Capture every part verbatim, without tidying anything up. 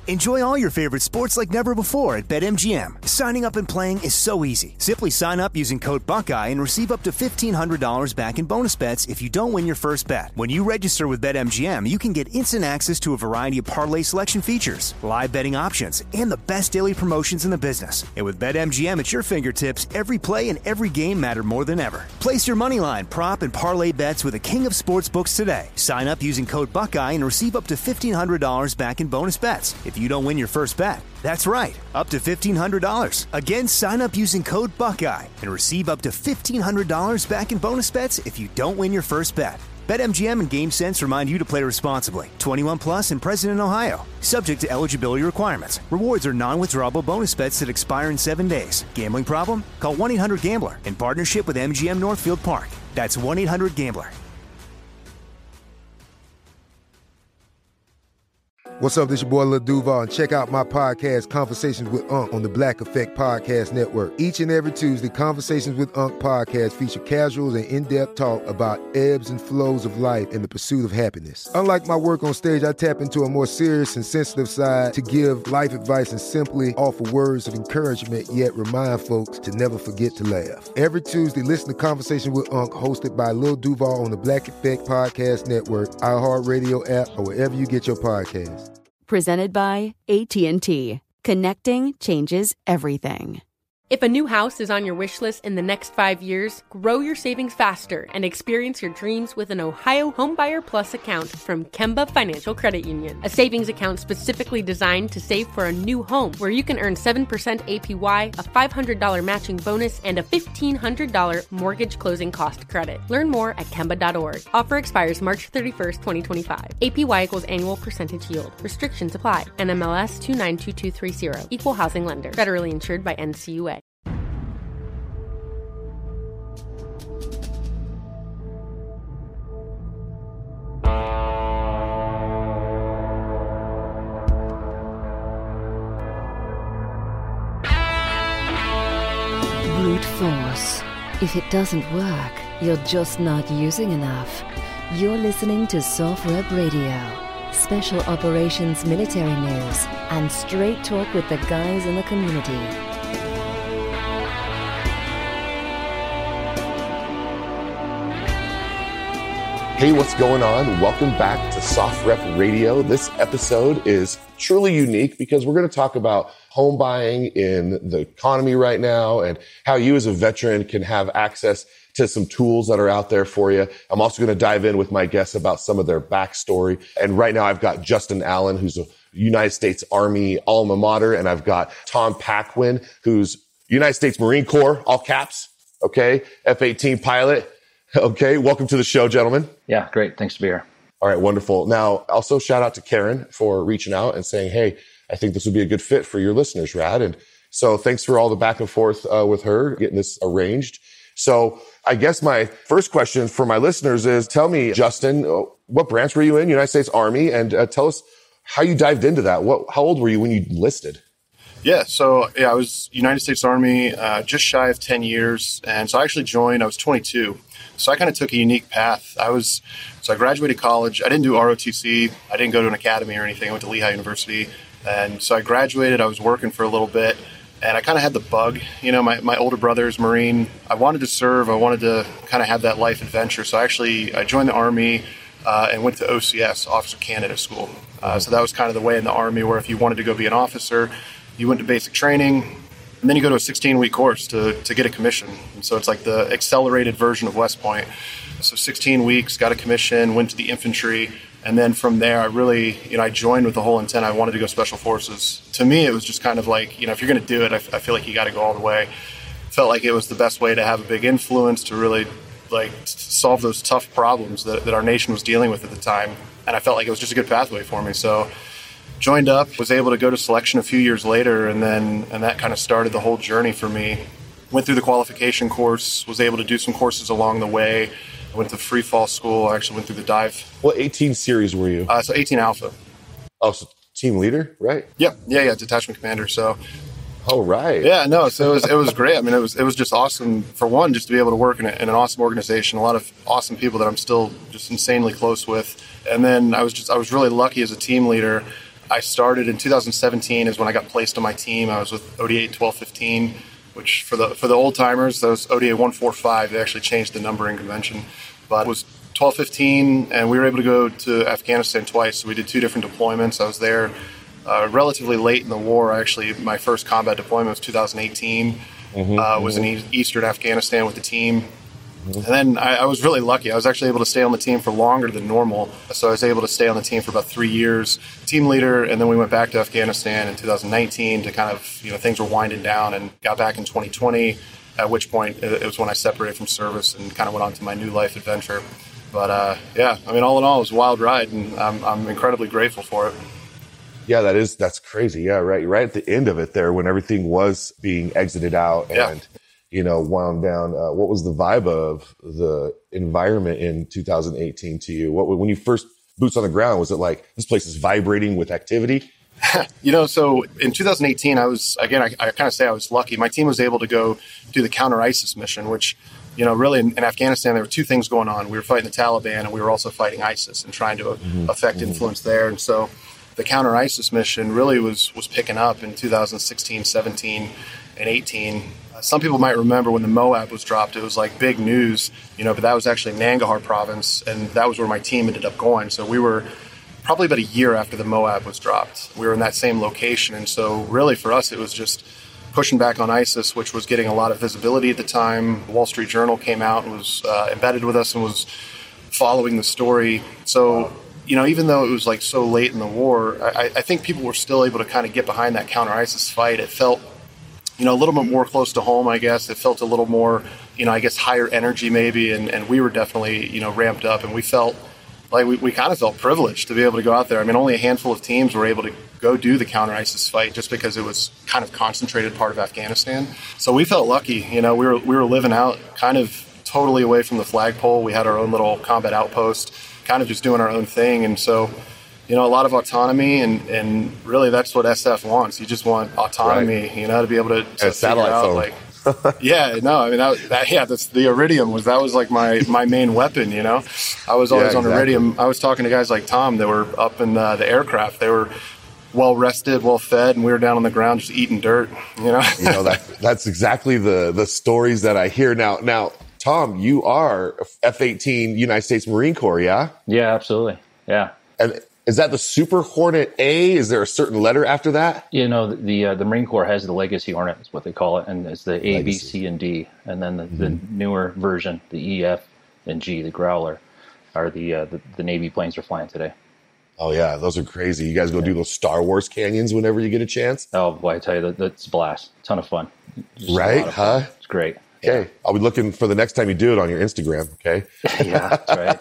Enjoy all your favorite sports like never before at BetMGM. Signing up and playing is so easy. Simply sign up using code Buckeye and receive up to fifteen hundred dollars back in bonus bets if you don't win your first bet. When you register with BetMGM, you can get instant access to a variety of parlay selection features, live betting options, and the best daily promotions in the business. And with BetMGM at your fingertips, every play and every game matter more than ever. Place your moneyline, prop, and parlay bets with the king of sportsbooks today. Sign up using code Buckeye and receive up to fifteen hundred dollars back in bonus bets if you don't win your first bet. That's right, up to fifteen hundred dollars. Again, sign up using code Buckeye and receive up to fifteen hundred dollars back in bonus bets if you don't win your first bet. BetMGM and GameSense remind you to play responsibly. twenty-one plus and present in Ohio. Subject to eligibility requirements. Rewards are non-withdrawable bonus bets that expire in seven days. Gambling problem? Call one eight hundred gambler in partnership with M G M Northfield Park. That's one eight hundred gambler. What's up, this your boy Lil Duval, and check out my podcast, Conversations with Unc, on the Black Effect Podcast Network. Each and every Tuesday, Conversations with Unc podcast feature casuals and in-depth talk about ebbs and flows of life and the pursuit of happiness. Unlike my work on stage, I tap into a more serious and sensitive side to give life advice and simply offer words of encouragement, yet remind folks to never forget to laugh. Every Tuesday, listen to Conversation with Unc, hosted by Lil Duval on the Black Effect Podcast Network, iHeartRadio app, or wherever you get your podcasts. Presented by A T and T. Connecting changes everything. If a new house is on your wish list in the next five years, grow your savings faster and experience your dreams with an Ohio Homebuyer Plus account from Kemba Financial Credit Union. A savings account specifically designed to save for a new home, where you can earn seven percent A P Y, a five hundred dollars matching bonus, and a fifteen hundred dollars mortgage closing cost credit. Learn more at Kemba dot org. Offer expires March thirty-first, twenty twenty-five. A P Y equals annual percentage yield. Restrictions apply. N M L S two nine two two three zero. Equal housing lender. Federally insured by N C U A. Brute force. If it doesn't work, you're just not using enough. You're listening to Soft Rep Radio. Special Operations Military News and straight talk with the guys in the community. Hey, what's going on? Welcome back to Soft Rep Radio. This episode is truly unique because we're going to talk about home buying in the economy right now and how you as a veteran can have access to some tools that are out there for you. I'm also going to dive in with my guests about some of their backstory. And right now I've got Justin Allen, who's a United States Army alma mater, and I've got Tom Paquin, who's United States Marine Corps, all caps, okay, F eighteen pilot. Okay, welcome to the show, gentlemen. Yeah, great. Thanks to be here. All right, wonderful. Now, also shout out to Karen for reaching out and saying, hey, I think this would be a good fit for your listeners, Rad. And so thanks for all the back and forth uh, with her, getting this arranged. So I guess my first question for my listeners is, tell me, Justin, what branch were you in, United States Army? And uh, tell us how you dived into that. What, how old were you when you enlisted? Yeah, so yeah, I was United States Army, uh, just shy of ten years. And so I actually joined, I was twenty-two. So I kind of took a unique path. I was, so I graduated college. I didn't do R O T C. I didn't go to an academy or anything. I went to Lehigh University. And so I graduated. I was working for a little bit. And I kind of had the bug. You know, my, my older brother is Marine. I wanted to serve. I wanted to kind of have that life adventure. So I actually, I joined the Army uh, and went to O C S, Officer Candidate School. Uh, so that was kind of the way in the Army where if you wanted to go be an officer, you went to basic training. And then you go to a sixteen-week course to, to get a commission. And so it's like the accelerated version of West Point. So sixteen weeks, got a commission, went to the infantry. And then from there, I really, you know, I joined with the whole intent. I wanted to go Special Forces. To me, it was just kind of like, you know, if you're going to do it, I, I feel like you got to go all the way. Felt like it was the best way to have a big influence, to really, like, solve those tough problems that, that our nation was dealing with at the time. And I felt like it was just a good pathway for me. So joined up, was able to go to selection a few years later, and then and that kind of started the whole journey for me. Went through the qualification course, was able to do some courses along the way. I went to free fall school. I actually went through the dive. What eighteen series were you? Uh, so eighteen Alpha. Oh, so team leader, right? Yeah, yeah, yeah, detachment commander. So, oh, right. Yeah, no, so it was it was great. I mean, it was it was just awesome, for one, just to be able to work in, a, in an awesome organization, a lot of awesome people that I'm still just insanely close with. And then I was just I was really lucky as a team leader. I started in two thousand seventeen is when I got placed on my team. I was with O D A twelve fifteen, which for the for the old timers, those O D A one forty-five, they actually changed the numbering convention. But it was twelve fifteen, and we were able to go to Afghanistan twice. So we did two different deployments. I was there uh, relatively late in the war. Actually, my first combat deployment was two thousand eighteen. Mm-hmm, uh, was mm-hmm. in eastern Afghanistan with the team. Mm-hmm. And then I, I was really lucky. I was actually able to stay on the team for longer than normal. So I was able to stay on the team for about three years, team leader, and then we went back to Afghanistan in two thousand nineteen to kind of, you know, things were winding down, and got back in twenty twenty, at which point it was when I separated from service and kind of went on to my new life adventure. But uh, yeah, I mean, all in all, it was a wild ride, and I'm, I'm incredibly grateful for it. Yeah, that is, that's crazy. Yeah, right. Right at the end of it there, when everything was being exited out and, yeah. you know, wound down, uh, what was the vibe of the environment in two thousand eighteen to you? What, when you first boots on the ground, was it like, this place is vibrating with activity? You know, so in two thousand eighteen, I was, again, I, I kind of say I was lucky. My team was able to go do the counter ISIS mission, which, you know, really in, in Afghanistan, there were two things going on. We were fighting the Taliban, and we were also fighting ISIS and trying to mm-hmm. affect mm-hmm. influence there. And so the counter ISIS mission really was, was picking up in two thousand sixteen, seventeen, and eighteen. Uh, some people might remember when the Moab was dropped, it was like big news, you know, but that was actually Nangarhar province, and that was where my team ended up going. So we were probably about a year after the Moab was dropped. We were in that same location. And so really for us, it was just pushing back on ISIS, which was getting a lot of visibility at the time. The Wall Street Journal came out and was uh, embedded with us and was following the story. So, you know, even though it was like so late in the war, I, I think people were still able to kind of get behind that counter ISIS fight. It felt, you know, a little bit more close to home, I guess. It felt a little more, you know, I guess higher energy maybe. And, and we were definitely, you know, ramped up, and we felt like we, we kind of felt privileged to be able to go out there. I mean, only a handful of teams were able to go do the counter ISIS fight just because it was kind of concentrated part of Afghanistan. So we felt lucky. You know, we were we were living out kind of totally away from the flagpole. We had our own little combat outpost, kind of just doing our own thing. And so, you know, a lot of autonomy, and, and really that's what S F wants. You just want autonomy, right. you know, to be able to, to a satellite out, phone. like, yeah, no, I mean, that, that yeah, that's the Iridium was, that was like my, my main weapon, you know. I was always yeah, on exactly. Iridium. I was talking to guys like Tom that were up in uh, the aircraft. They were well rested, well fed, and we were down on the ground just eating dirt, you know. you know, that that's exactly the the stories that I hear now. Now, Tom, you are F eighteen United States Marine Corps, yeah? Yeah, absolutely. Yeah. And is that the Super Hornet A? Is there a certain letter after that? You know, the the, uh, the Marine Corps has the Legacy Hornet, is what they call it, and it's the A, Legacy. B, C, and D. And then the, mm-hmm. the newer version, the E, F, and G, the Growler, are the, uh, the the Navy planes are flying today. Oh, yeah, those are crazy. You guys go yeah. do those Star Wars canyons whenever you get a chance? Oh, boy, I tell you, that, that's a blast. Ton of fun. Just right, huh? Fun. It's great. Okay, yeah. I'll be looking for the next time you do it on your Instagram, okay? Yeah, that's right.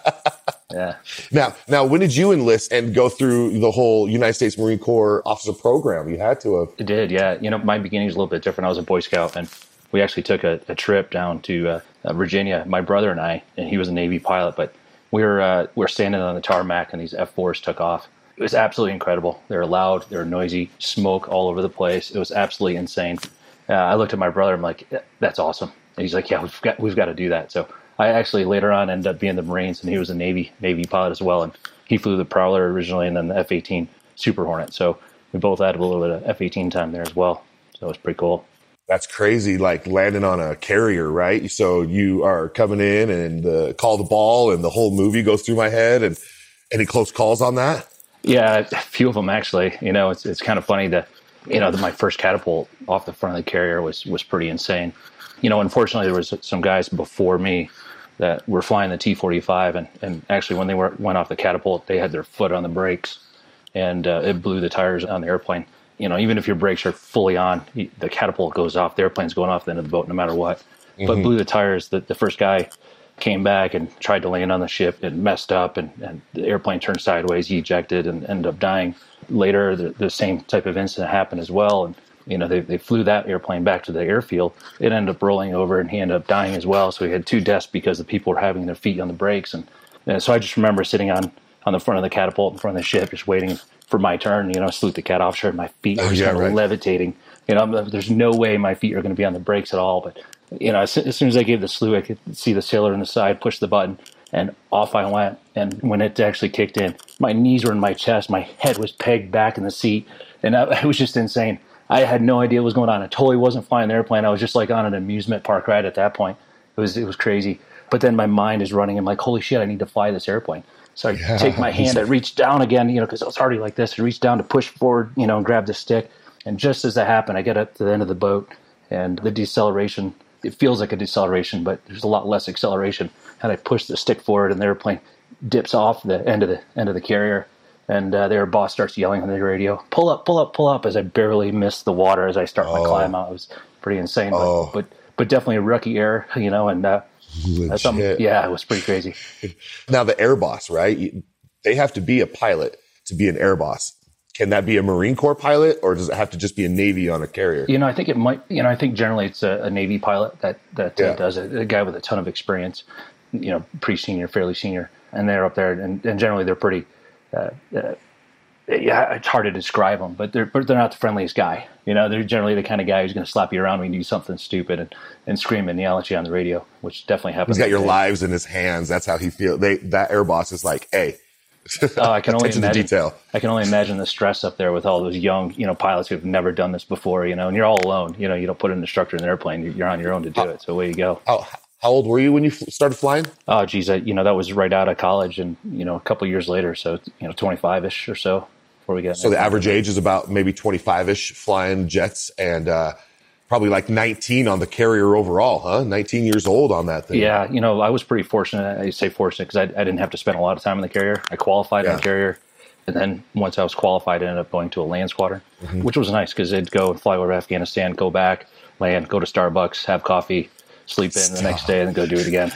Yeah. Now, now, when did you enlist and go through the whole United States Marine Corps officer program? You had to have. It did, yeah. You know, my beginning was a little bit different. I was a Boy Scout, and we actually took a, a trip down to uh, uh, Virginia, my brother and I, and he was a Navy pilot, but we were, uh, we were standing on the tarmac, and these F fours took off. It was absolutely incredible. They were loud, they were noisy, smoke all over the place. It was absolutely insane. Uh, I looked at my brother, I'm like, that's awesome. And he's like, yeah, we've got, we've got to do that. So I actually later on ended up being the Marines, and he was a Navy Navy pilot as well. And he flew the Prowler originally, and then the F eighteen Super Hornet. So we both had a little bit of F eighteen time there as well. So it was pretty cool. That's crazy, like landing on a carrier, right? So you are coming in and uh, call the ball, and the whole movie goes through my head. And any close calls on that? Yeah, a few of them actually. You know, it's it's kind of funny that, you know, my first catapult off the front of the carrier was was pretty insane. You know, unfortunately, there was some guys before me that were flying the T forty-five, and, and actually when they were, went off the catapult, they had their foot on the brakes, and uh, it blew the tires on the airplane. You know, even if your brakes are fully on, the catapult goes off, the airplane's going off the end of the boat no matter what. Mm-hmm. But blew the tires. The, the first guy came back and tried to land on the ship. It messed up, and, and the airplane turned sideways. He ejected and ended up dying. Later, the, the same type of incident happened as well, and you know, they, they flew that airplane back to the airfield. It ended up rolling over, and he ended up dying as well. So we had two deaths because the people were having their feet on the brakes. And, and so I just remember sitting on, on the front of the catapult in front of the ship, just waiting for my turn, you know, salute the cat officer, and my feet were oh, just yeah, kind of right. levitating. You know, there's no way my feet are going to be on the brakes at all. But, you know, as, as soon as I gave the salute, I could see the sailor on the side, push the button, and off I went. And when it actually kicked in, my knees were in my chest. My head was pegged back in the seat. And I, it was just insane. I had no idea what was going on. I totally wasn't flying the airplane. I was just like on an amusement park ride at that point. It was it was crazy. But then my mind is running. I'm like, holy shit, I need to fly this airplane. So I yeah. take my hand, I reach down again, you know, because I was already like this. I reach down to push forward, you know, and grab the stick. And just as that happened, I get up to the end of the boat, and the deceleration, it feels like a deceleration, but there's a lot less acceleration. And I push the stick forward, and the airplane dips off the end of the end of the carrier. And uh, their boss starts yelling on the radio, pull up, pull up, pull up, as I barely miss the water as I start oh. my climb out. It was pretty insane, but, oh. but but definitely a rookie error, you know, and uh, that's something, yeah, it was pretty crazy. Now, the air boss, right? They have to be a pilot to be an air boss. Can that be a Marine Corps pilot, or does it have to just be a Navy on a carrier? You know, I think it might, you know, I think generally it's a, a Navy pilot that, that yeah. uh, does it, a guy with a ton of experience, you know, pretty senior, fairly senior, and they're up there, and, and generally they're pretty, uh, uh, yeah, it's hard to describe them, but they're but they're not the friendliest guy. You know, they're generally the kind of guy who's going to slap you around when you do something stupid and, and scream and yell at you on the radio, which definitely happens. He's got your lives in his hands. That's how he feels. They that air boss is like, hey, oh, I can only imagine. Detail. I can only imagine the stress up there with all those young, you know, pilots who've never done this before. You know, and you're all alone. You know, you don't put an instructor in the airplane. You're on your own to do how, it. So away you go. How, how old were you when you started flying? Oh, geez, I, you know, that was right out of college, and you know, a couple of years later, so you know, twenty-five ish or so. Before we get so the average age is about maybe twenty-five ish flying jets, and uh, probably like nineteen on the carrier overall, huh? nineteen years old on that thing. Yeah, you know, I was pretty fortunate. I say fortunate because I, I didn't have to spend a lot of time in the carrier. I qualified yeah. in the carrier, and then once I was qualified, I ended up going to a land squadron, mm-hmm. which was nice because I'd go and fly over Afghanistan, go back, land, go to Starbucks, have coffee, sleep in Stop. the next day, and then go do it again.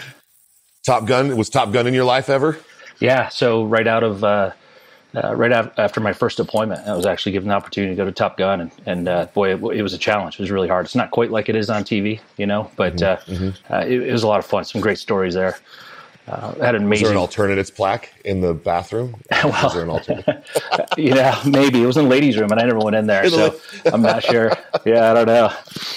Top Gun? Was Top Gun in your life ever? Yeah, so right out of... Uh, Uh, right af- after my first deployment, I was actually given the opportunity to go to Top Gun, and, and uh, boy, it, it was a challenge. It was really hard. It's not quite like it is on T V, you know, but uh, mm-hmm. uh, it, it was a lot of fun. Some great stories there. Uh, had an amazing. Was there an alternatives plaque in the bathroom? well, was there an alternative? yeah, maybe it was in the ladies' room, and I never went in there, so I'm not sure. Yeah, I don't know.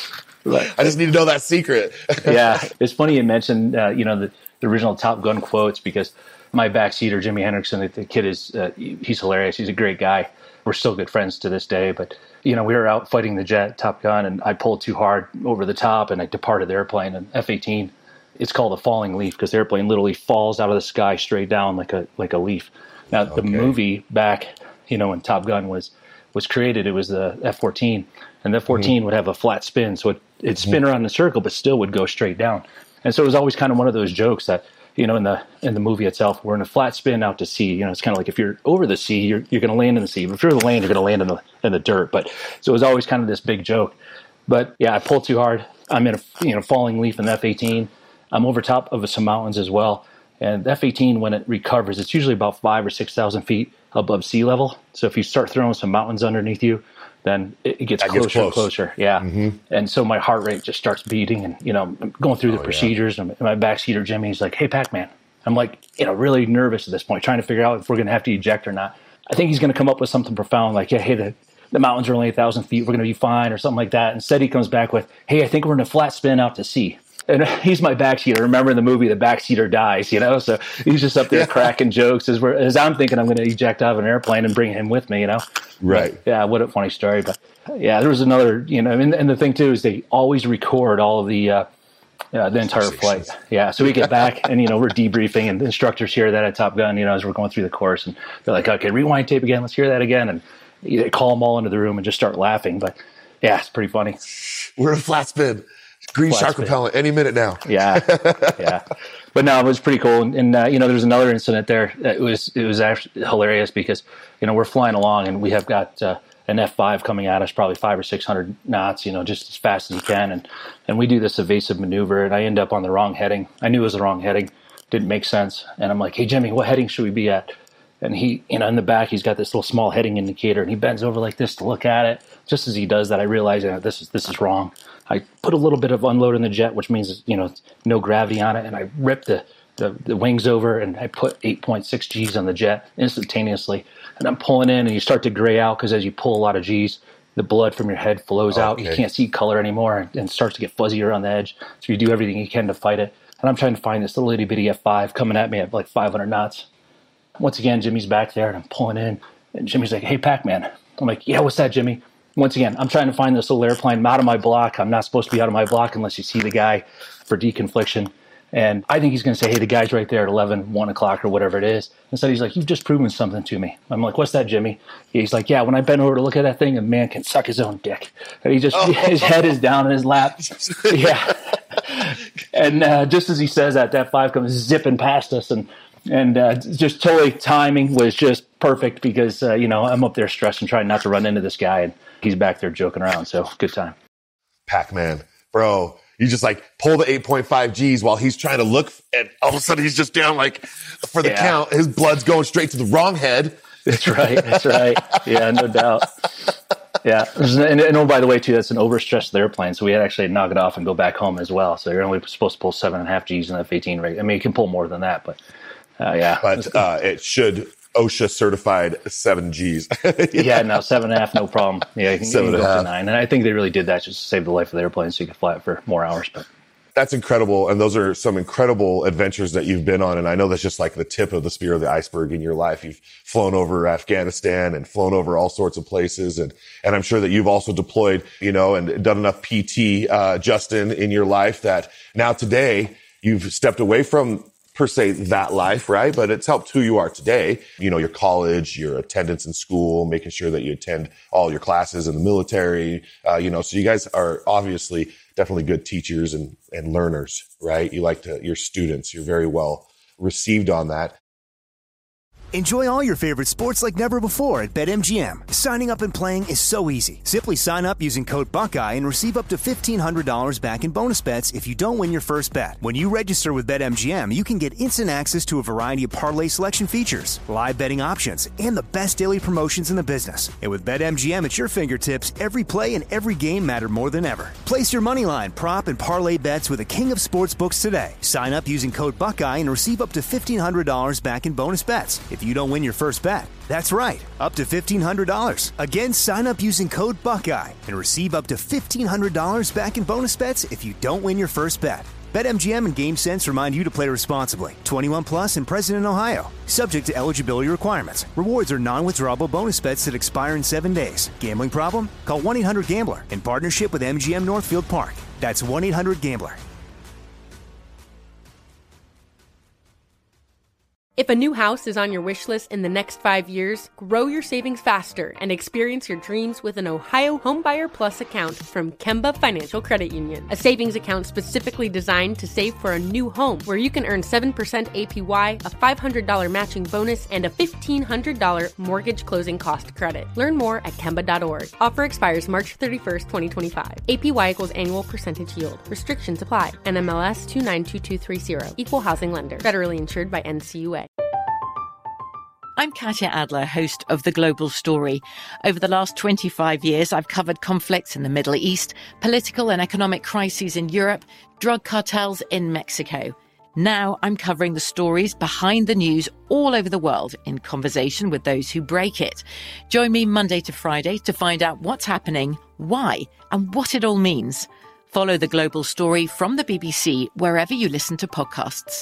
But, I just need to know that secret. yeah, it's funny you mentioned, uh, you know, the, the original Top Gun quotes, because my backseater, Jimmy Hendrickson, the, the kid is, uh, he's hilarious. He's a great guy. We're still good friends to this day. But, you know, we were out fighting the jet, Top Gun, and I pulled too hard over the top, and I departed the airplane. And F eighteen, it's called a falling leaf because the airplane literally falls out of the sky straight down like a like a leaf. Now, okay. the movie back, you know, when Top Gun was, was created, it was the F fourteen. And the F fourteen mm-hmm. would have a flat spin, so it, it'd spin mm-hmm. around in a circle, but still would go straight down. And so it was always kind of one of those jokes that, you know, in the in the movie itself, we're in a flat spin out to sea. You know, it's kind of like if you're over the sea, you're you're going to land in the sea. But if you're in the land, you're going to land in the in the dirt. But so it was always kind of this big joke. But yeah, I pulled too hard. I'm in a you know falling leaf in the F eighteen. I'm over top of some mountains as well. And the F eighteen, when it recovers, it's usually about five or six thousand feet above sea level. So if you start throwing some mountains underneath you, then it gets that closer gets close. and closer. Yeah. Mm-hmm. And so my heart rate just starts beating, and, you know, I'm going through the oh, procedures, yeah. and my backseater, Jimmy's like, hey, Pac-Man. I'm like, you know, really nervous at this point, trying to figure out if we're going to have to eject or not. I think he's going to come up with something profound like, yeah, hey, the, the mountains are only a thousand feet. We're going to be fine, or something like that. Instead, he comes back with, hey, I think we're in a flat spin out to sea. And he's my backseater. Remember in the movie, the backseater dies, you know? So he's just up there yeah. cracking jokes as we're, as I'm thinking I'm going to eject out of an airplane and bring him with me, you know? Right. But, yeah, what a funny story. But yeah, there was another, you know, and, and the thing too is they always record all of the, uh, uh, the entire flight. Yeah. So we get back and, you know, we're debriefing, and the instructors hear that at Top Gun, you know, as we're going through the course, and they're like, okay, rewind tape again. Let's hear that again. And they call them all into the room and just start laughing. But yeah, it's pretty funny. We're in a flat spin. Green shark repellent any minute now. yeah, yeah. But no, it was pretty cool. And, and uh, you know, there's another incident there. It was it was actually hilarious because, you know, we're flying along and we have got uh, an F five coming at us, probably five or six hundred knots, you know, just as fast as you can. And and we do this evasive maneuver, and I end up on the wrong heading. I knew it was the wrong heading. Didn't make sense. And I'm like, hey, Jimmy, what heading should we be at? And he, you know, in the back, he's got this little small heading indicator, and he bends over like this to look at it. Just as he does that, I realize, you know, this is this is wrong. I put a little bit of unload in the jet, which means, you know, no gravity on it, and I ripped the, the, the wings over, and I put eight point six G's on the jet instantaneously. And I'm pulling in, and you start to gray out because as you pull a lot of G's, the blood from your head flows okay. out. You can't see color anymore, and, and starts to get fuzzier on the edge. So you do everything you can to fight it. And I'm trying to find this little itty bitty F five coming at me at like five hundred knots. once again, Jimmy's back there and I'm pulling in. And Jimmy's like, hey, Pac-Man. I'm like, yeah, what's that, Jimmy? Once again, I'm trying to find this little airplane. I'm out of my block. I'm not supposed to be out of my block unless you see the guy for deconfliction. And I think he's going to say, hey, the guy's right there at eleven, one o'clock or whatever it is. Instead, he's like, you've just proven something to me. I'm like, what's that, Jimmy? He's like, yeah, when I bend over to look at that thing, a man can suck his own dick. And he just, oh. his head is down in his lap. Yeah. And uh, just as he says that, that five comes zipping past us. And and uh, just totally timing was just perfect because, uh, you know, I'm up there stressing, trying not to run into this guy. And he's back there joking around. So good time. Pac-Man, bro. You just like pull the eight point five G's while he's trying to look, and all of a sudden he's just down like for the yeah. count. His blood's going straight to the wrong head. That's right. That's right. Yeah, no doubt. Yeah. And, and oh, by the way, too, that's an overstressed airplane. So we had actually to knock it off and go back home as well. So you're only supposed to pull seven and a half G's in F eighteen rig. I mean, you can pull more than that, but uh, yeah. But uh, it should OSHA certified seven G's. yeah. yeah, no, seven and a half, no problem. Yeah, you can, seven you can go up to nine. And I think they really did that just to save the life of the airplane so you could fly it for more hours. But that's incredible. And those are some incredible adventures that you've been on. And I know that's just like the tip of the spear of the iceberg in your life. You've flown over Afghanistan and flown over all sorts of places. And, and I'm sure that you've also deployed, you know, and done enough P T, uh, Justin, in your life that now today you've stepped away from per se that life, right? But it's helped who you are today. You know, your college, your attendance in school, making sure that you attend all your classes in the military, uh, you know, so you guys are obviously definitely good teachers and, and learners, right? You like to, your students, you're very well received on that. Enjoy all your favorite sports like never before at BetMGM. Signing up and playing is so easy. Simply sign up using code Buckeye and receive up to fifteen hundred dollars back in bonus bets if you don't win your first bet. When you register with BetMGM, you can get instant access to a variety of parlay selection features, live betting options, and the best daily promotions in the business. And with BetMGM at your fingertips, every play and every game matter more than ever. Place your moneyline, prop, and parlay bets with the king of sportsbooks today. Sign up using code Buckeye and receive up to fifteen hundred dollars back in bonus bets if you don't win your first bet. That's right, up to fifteen hundred dollars. Again, sign up using code Buckeye and receive up to fifteen hundred dollars back in bonus bets if you don't win your first bet. BetMGM and GameSense remind you to play responsibly. twenty-one plus and present in Ohio. Subject to eligibility requirements. Rewards are non-withdrawable bonus bets that expire in seven days. Gambling problem? Call one eight hundred gambler in partnership with M G M Northfield Park. That's one eight hundred gambler. If a new house is on your wish list in the next five years, grow your savings faster and experience your dreams with an Ohio Homebuyer Plus account from Kemba Financial Credit Union. A savings account specifically designed to save for a new home where you can earn seven percent A P Y, a five hundred dollars matching bonus, and a fifteen hundred dollars mortgage closing cost credit. Learn more at Kemba dot org. Offer expires March thirty-first, twenty twenty-five. A P Y equals annual percentage yield. Restrictions apply. N M L S two nine two two three zero. Equal housing lender. Federally insured by N C U A. I'm Katya Adler, host of The Global Story. Over the last twenty-five years, I've covered conflicts in the Middle East, political and economic crises in Europe, drug cartels in Mexico. Now I'm covering the stories behind the news all over the world in conversation with those who break it. Join me Monday to Friday to find out what's happening, why, and what it all means. Follow The Global Story from the B B C wherever you listen to podcasts.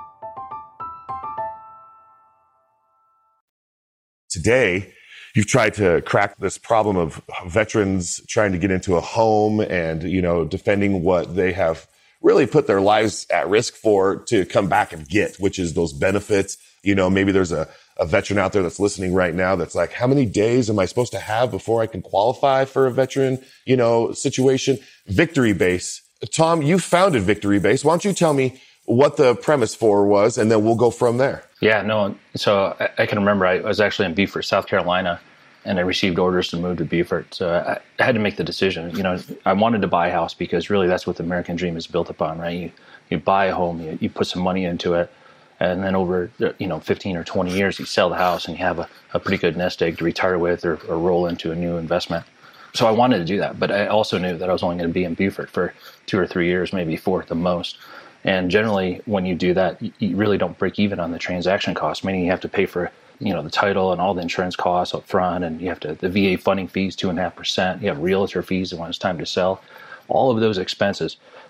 Today, you've tried to crack this problem of veterans trying to get into a home and, you know, defending what they have really put their lives at risk for to come back and get, which is those benefits. You know, maybe there's a, a veteran out there that's listening right now that's like, how many days am I supposed to have before I can qualify for a veteran, you know, situation? Victory Base. Tom, you founded Victory Base. Why don't you tell me what the premise for was, and then we'll go from there. Yeah, no. So I, I can remember I was actually in Beaufort, South Carolina, and I received orders to move to Beaufort. So I, I had to make the decision. You know, I wanted to buy a house because really that's what the American dream is built upon, right? You you buy a home, you, you put some money into it, and then over, you know, fifteen or twenty years, you sell the house and you have a, a pretty good nest egg to retire with or, or roll into a new investment. So I wanted to do that, but I also knew that I was only going to be in Beaufort for two or three years, maybe four at the most. And generally, when you do that, you really don't break even on the transaction costs, meaning you have to pay for, you know, the title and all the insurance costs up front, and you have to, the V A funding fees, two and a half percent. You have realtor fees when it's time to sell. All of those expenses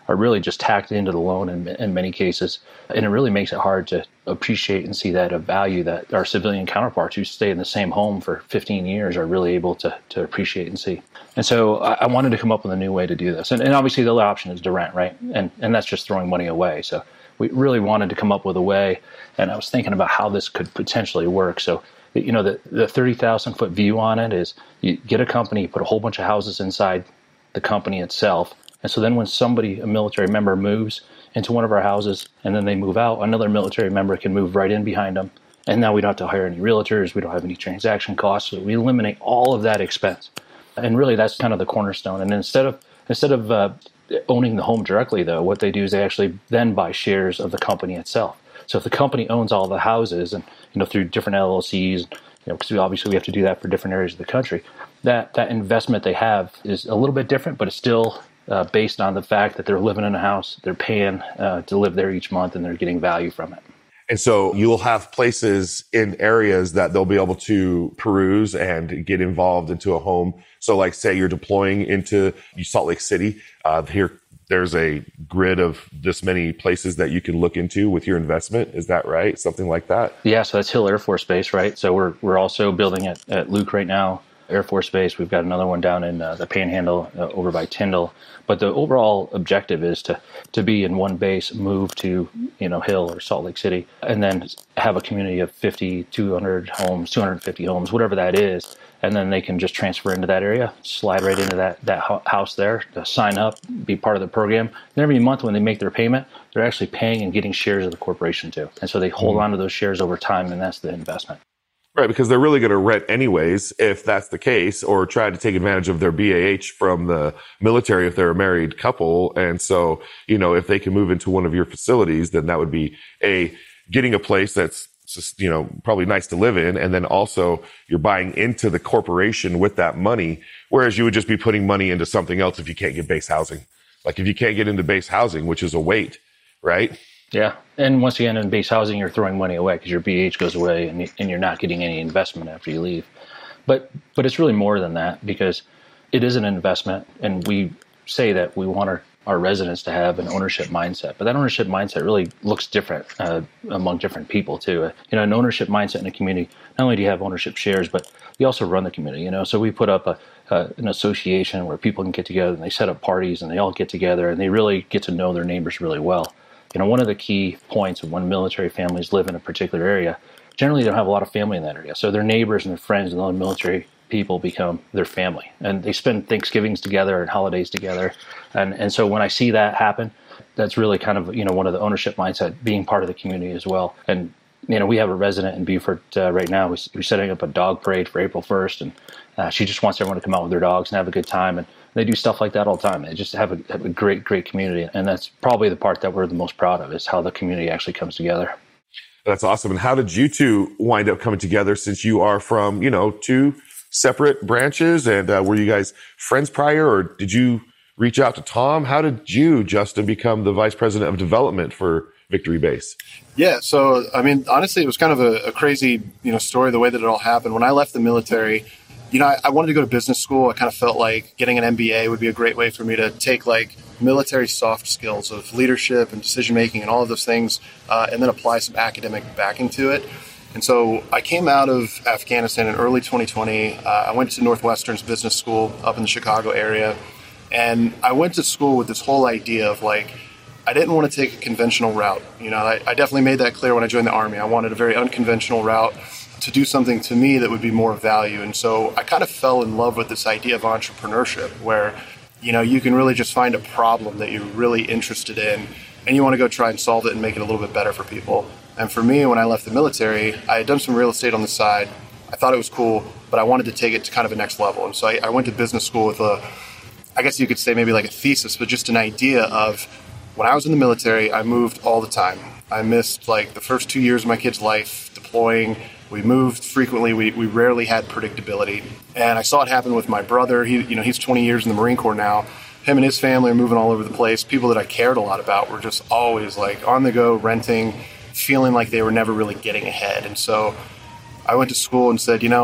are really just tacked into the loan in, in many cases. And it really makes it hard to appreciate and see that of value that our civilian counterparts who stay in the same home for fifteen years are really able to, to appreciate and see. And so I, I wanted to come up with a new way to do this. And, and obviously the other option is to rent, right? And, and that's just throwing money away. So we really wanted to come up with a way, and I was thinking about how this could potentially work. So, you know, the, the thirty thousand foot view on it is you get a company, you put a whole bunch of houses inside the company itself. And so then when somebody, a military member, moves into one of our houses and then they move out, another military member can move right in behind them. And now we don't have to hire any realtors. We don't have any transaction costs. So we eliminate all of that expense. And really, that's kind of the cornerstone. And instead of instead of uh, owning the home directly, though, what they do is they actually then buy shares of the company itself. So if the company owns all the houses, and you know through different L L Cs, you know, because we, obviously we have to do that for different areas of the country, that that investment they have is a little bit different, but it's still uh, based on the fact that they're living in a house, they're paying uh, to live there each month, and they're getting value from it. And so you'll have places in areas that they'll be able to peruse and get involved into a home. So like say you're deploying into Salt Lake City, uh, here there's a grid of this many places that you can look into with your investment. Is that right? Something like that? Yeah, so that's Hill Air Force Base, right? So we're we're also building it at Luke right now, Air Force Base. We've got another one down in uh, the Panhandle uh, over by Tyndall. But the overall objective is to to be in one base, move to, you know, Hill or Salt Lake City, and then have a community of fifty, two hundred homes, two hundred fifty homes, whatever that is. And then they can just transfer into that area, slide right into that, that house there, to sign up, be part of the program. And every month when they make their payment, they're actually paying and getting shares of the corporation too. And so they hold mm-hmm. on to those shares over time, and that's the investment. Right, because they're really going to rent anyways, if that's the case, or try to take advantage of their B A H from the military if they're a married couple. And so, you know, if they can move into one of your facilities, then that would be a getting a place that's just, you know, probably nice to live in. And then also you're buying into the corporation with that money, whereas you would just be putting money into something else if you can't get base housing. Like if you can't get into base housing, which is a wait, right? Yeah. And once again, in base housing, you're throwing money away because your B H goes away and, and you're not getting any investment after you leave. But but it's really more than that, because it is an investment. And we say that we want our, our residents to have an ownership mindset. But that ownership mindset really looks different uh, among different people, too. Uh, you know, an ownership mindset in a community, not only do you have ownership shares, but you also run the community, you know. So we put up a, uh, an association where people can get together and they set up parties and they all get together and they really get to know their neighbors really well. You know, one of the key points of when military families live in a particular area, generally they don't have a lot of family in that area. So their neighbors and their friends and other military people become their family. And they spend Thanksgivings together and holidays together. And and so when I see that happen, that's really kind of, you know, one of the ownership mindset, being part of the community as well. And, you know, we have a resident in Beaufort uh, right now. We're setting up a dog parade for April first. And uh, she just wants everyone to come out with their dogs and have a good time. And they do stuff like that all the time. They just have a, have a great, great community. And that's probably the part that we're the most proud of, is how the community actually comes together. That's awesome. And how did you two wind up coming together, since you are from, you know, two separate branches? And uh, were you guys friends prior, or did you reach out to Tom? How did you, Justin, become the vice president of development for Victory Base? Yeah. So, I mean, honestly, it was kind of a, a crazy, you know, story, the way that it all happened. When I left the military, you know, I, I wanted to go to business school. I kind of felt like getting an M B A would be a great way for me to take like military soft skills of leadership and decision making and all of those things, uh, and then apply some academic backing to it. And so I came out of Afghanistan in early twenty twenty. Uh, I went to Northwestern's business school up in the Chicago area. And I went to school with this whole idea of like, I didn't want to take a conventional route. You know, I, I definitely made that clear when I joined the Army. I wanted a very unconventional route to do something to me that would be more of value. And so I kind of fell in love with this idea of entrepreneurship, where, you know, you can really just find a problem that you're really interested in and you want to go try and solve it and make it a little bit better for people. And for me, when I left the military, I had done some real estate on the side. I thought it was cool, but I wanted to take it to kind of a next level. And so I, I went to business school with a, I guess you could say maybe like a thesis, but just an idea of, when I was in the military, I moved all the time. I missed like the first two years of my kid's life deploying. We moved frequently. We, we rarely had predictability. And I saw it happen with my brother. He, you know, he's twenty years in the Marine Corps now. Him and his family are moving all over the place. People that I cared a lot about were just always like on the go, renting, feeling like they were never really getting ahead. And so I went to school and said, you know,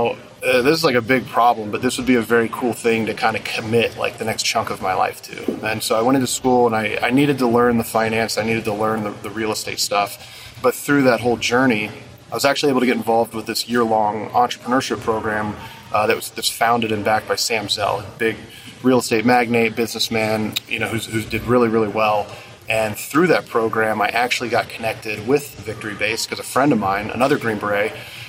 uh, this is like a big problem, but this would be a very cool thing to kind of commit like the next chunk of my life to. And so I went into school and I, I needed to learn the finance. I needed to learn the, the real estate stuff. But through that whole journey, I was actually able to get involved with this year-long entrepreneurship program uh, that was that's founded and backed by Sam Zell, a big real estate magnate, businessman, you know, who's, who did really, really well. And through that program, I actually got connected with Victory Base because a friend of mine, another Green Beret,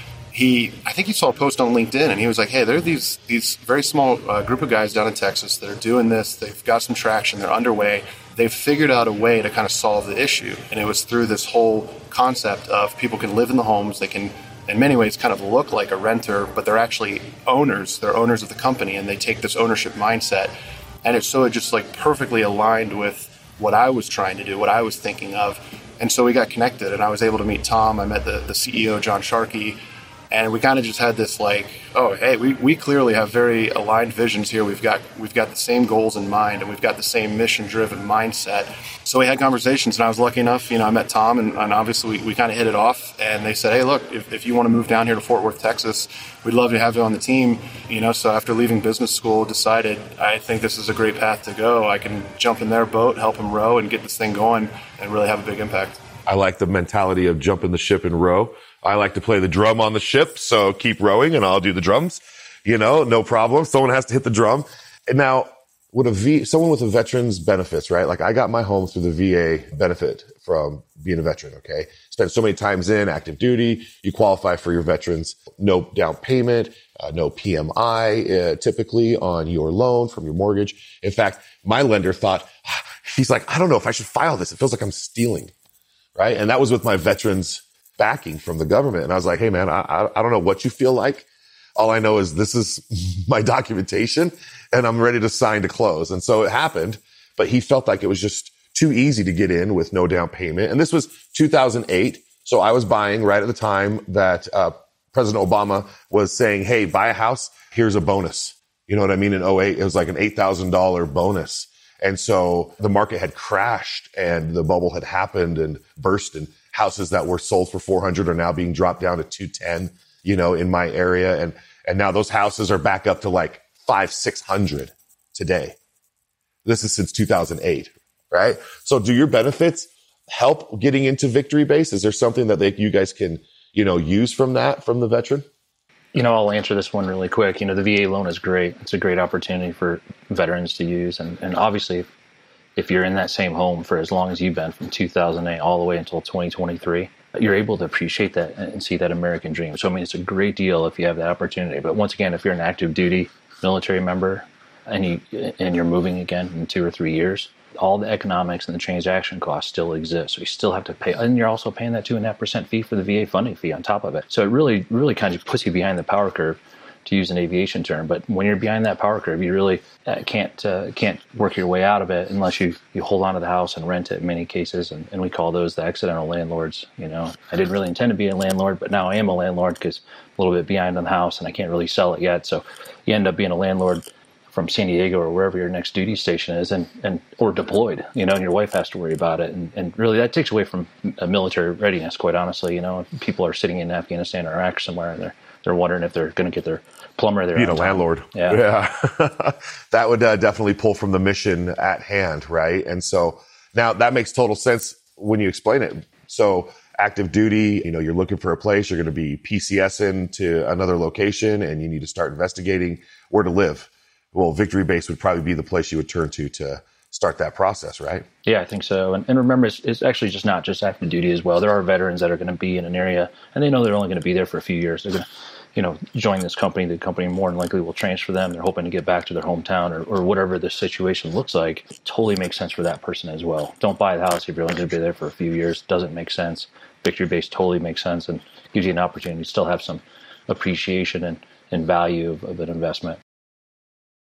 he, I think he saw a post on LinkedIn and he was like, hey, there are these, these very small uh, group of guys down in Texas that are doing this. They've got some traction. They're underway. They've figured out a way to kind of solve the issue. And it was through this whole concept of people can live in the homes. They can, in many ways, kind of look like a renter, but they're actually owners. They're owners of the company, and they take this ownership mindset. And it's so it just like perfectly aligned with what I was trying to do, what I was thinking of. And so we got connected, and I was able to meet Tom. I met the, the C E O, John Sharkey, and we kind of just had this like, oh, hey, we, we clearly have very aligned visions here. We've got we've got the same goals in mind, and we've got the same mission-driven mindset. So we had conversations, and I was lucky enough, you know, I met Tom, and, and obviously we, we kind of hit it off. And they said, hey, look, if, if you want to move down here to Fort Worth, Texas, we'd love to have you on the team. You know, so after leaving business school, decided I think this is a great path to go. I can jump in their boat, help them row, and get this thing going, and really have a big impact. I like the mentality of jumping the ship and row. I like to play the drum on the ship, so keep rowing and I'll do the drums. You know, no problem. Someone has to hit the drum. And now, with a V, someone with a veteran's benefits, right? Like I got my home through the V A benefit from being a veteran, okay? Spent so many times in active duty. You qualify for your veterans. No down payment, uh, no P M I uh, typically on your loan from your mortgage. In fact, my lender thought, he's like, I don't know if I should file this. It feels like I'm stealing, right? And that was with my veterans backing from the government. And I was like, hey man, I, I don't know what you feel like. All I know is this is my documentation and I'm ready to sign to close. And so it happened, but he felt like it was just too easy to get in with no down payment. And this was two thousand eight. So I was buying right at the time that, uh, President Obama was saying, hey, buy a house. Here's a bonus. You know what I mean? In oh eight, it was like an eight thousand dollars bonus. And so the market had crashed and the bubble had happened and burst, and houses that were sold for four hundred are now being dropped down to two ten, you know, in my area. And, and now those houses are back up to like five, six hundred today. This is since two thousand eight, right? So do your benefits help getting into Victory Base? Is there something that they, you guys can, you know, use from that, from the veteran? You know, I'll answer this one really quick. You know, the V A loan is great. It's a great opportunity for veterans to use. And, and obviously, if, if you're in that same home for as long as you've been, from two thousand eight all the way until twenty twenty-three, you're able to appreciate that and see that American dream. So, I mean, it's a great deal if you have that opportunity. But once again, if you're an active duty military member and, you, and you're moving again in two or three years, all the economics and the transaction costs still exist. So you still have to pay, and you're also paying that two and a half percent fee for the V A funding fee on top of it. So it really, really kind of puts you behind the power curve, to use an aviation term. But when you're behind that power curve, you really uh, can't uh, can't work your way out of it unless you you hold on to the house and rent it in many cases. And, and we call those the accidental landlords. You know, I didn't really intend to be a landlord, but now I am a landlord because a little bit behind on the house and I can't really sell it yet. So you end up being a landlord from San Diego or wherever your next duty station is, and, and or deployed, you know, and your wife has to worry about it. And, and really that takes away from a military readiness, quite honestly. You know, if people are sitting in Afghanistan or Iraq somewhere and they're they're wondering if they're going to get their plumber there. Being a landlord. Yeah. yeah. That would uh, definitely pull from the mission at hand, right? And so now that makes total sense when you explain it. So active duty, you know, you're looking for a place, you're going to be P C S in to another location, and you need to start investigating where to live. Well, Victory Base would probably be the place you would turn to to start that process, right? Yeah, I think so. And, and remember, it's, it's actually just not just active duty as well. There are veterans that are going to be in an area, and they know they're only going to be there for a few years. They're going to, you know, join this company. The company more than likely will transfer them. They're hoping to get back to their hometown or, or whatever the situation looks like. It totally makes sense for that person as well. Don't buy the house if you're only going to be there for a few years. Doesn't make sense. Victory Base totally makes sense and gives you an opportunity to still have some appreciation and, and value of, of an investment.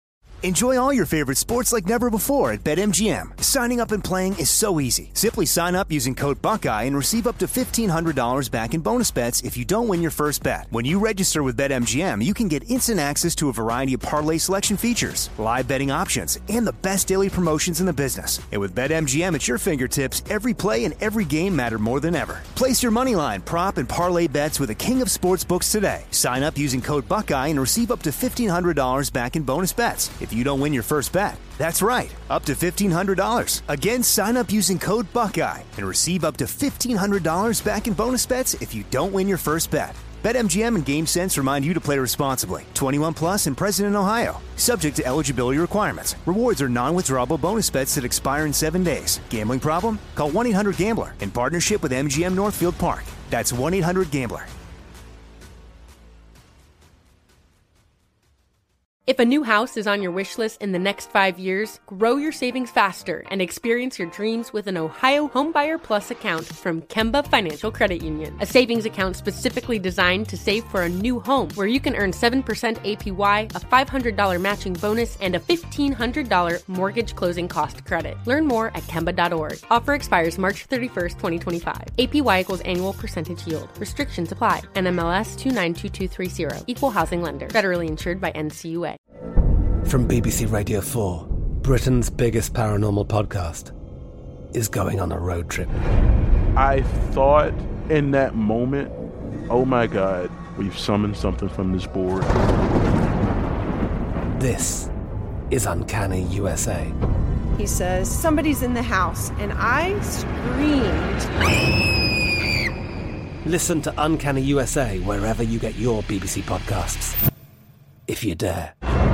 Enjoy all your favorite sports like never before at BetMGM. Signing up and playing is so easy. Simply sign up using code Buckeye and receive up to fifteen hundred dollars back in bonus bets if you don't win your first bet. When you register with BetMGM, you can get instant access to a variety of parlay selection features, live betting options, and the best daily promotions in the business. And with BetMGM at your fingertips, every play and every game matter more than ever. Place your moneyline, prop, and parlay bets with the king of sportsbooks today. Sign up using code Buckeye and receive up to fifteen hundred dollars back in bonus bets if you don't win your first bet. That's right, up to fifteen hundred dollars. Again, sign up using code Buckeye and receive up to fifteen hundred dollars back in bonus bets if you don't win your first bet. BetMGM and GameSense remind you to play responsibly. twenty-one plus and present in Ohio. Subject to eligibility requirements. Rewards are non-withdrawable bonus bets that expire in seven days. Gambling problem? Call one eight hundred gambler in partnership with M G M Northfield Park. That's one eight hundred gambler. If a new house is on your wish list in the next five years, grow your savings faster and experience your dreams with an Ohio Homebuyer Plus account from Kemba Financial Credit Union. A savings account specifically designed to save for a new home where you can earn seven percent A P Y, a five hundred dollars matching bonus, and a fifteen hundred dollars mortgage closing cost credit. Learn more at Kemba dot org. Offer expires March thirty-first, twenty twenty-five. A P Y equals annual percentage yield. Restrictions apply. N M L S two nine two two three zero. Equal housing lender. Federally insured by N C U A. From B B C Radio four, Britain's biggest paranormal podcast is going on a road trip. I thought in that moment, oh my God, we've summoned something from this board. This is Uncanny U S A. He says, somebody's in the house, and I screamed. Listen to Uncanny U S A wherever you get your B B C podcasts, if you dare.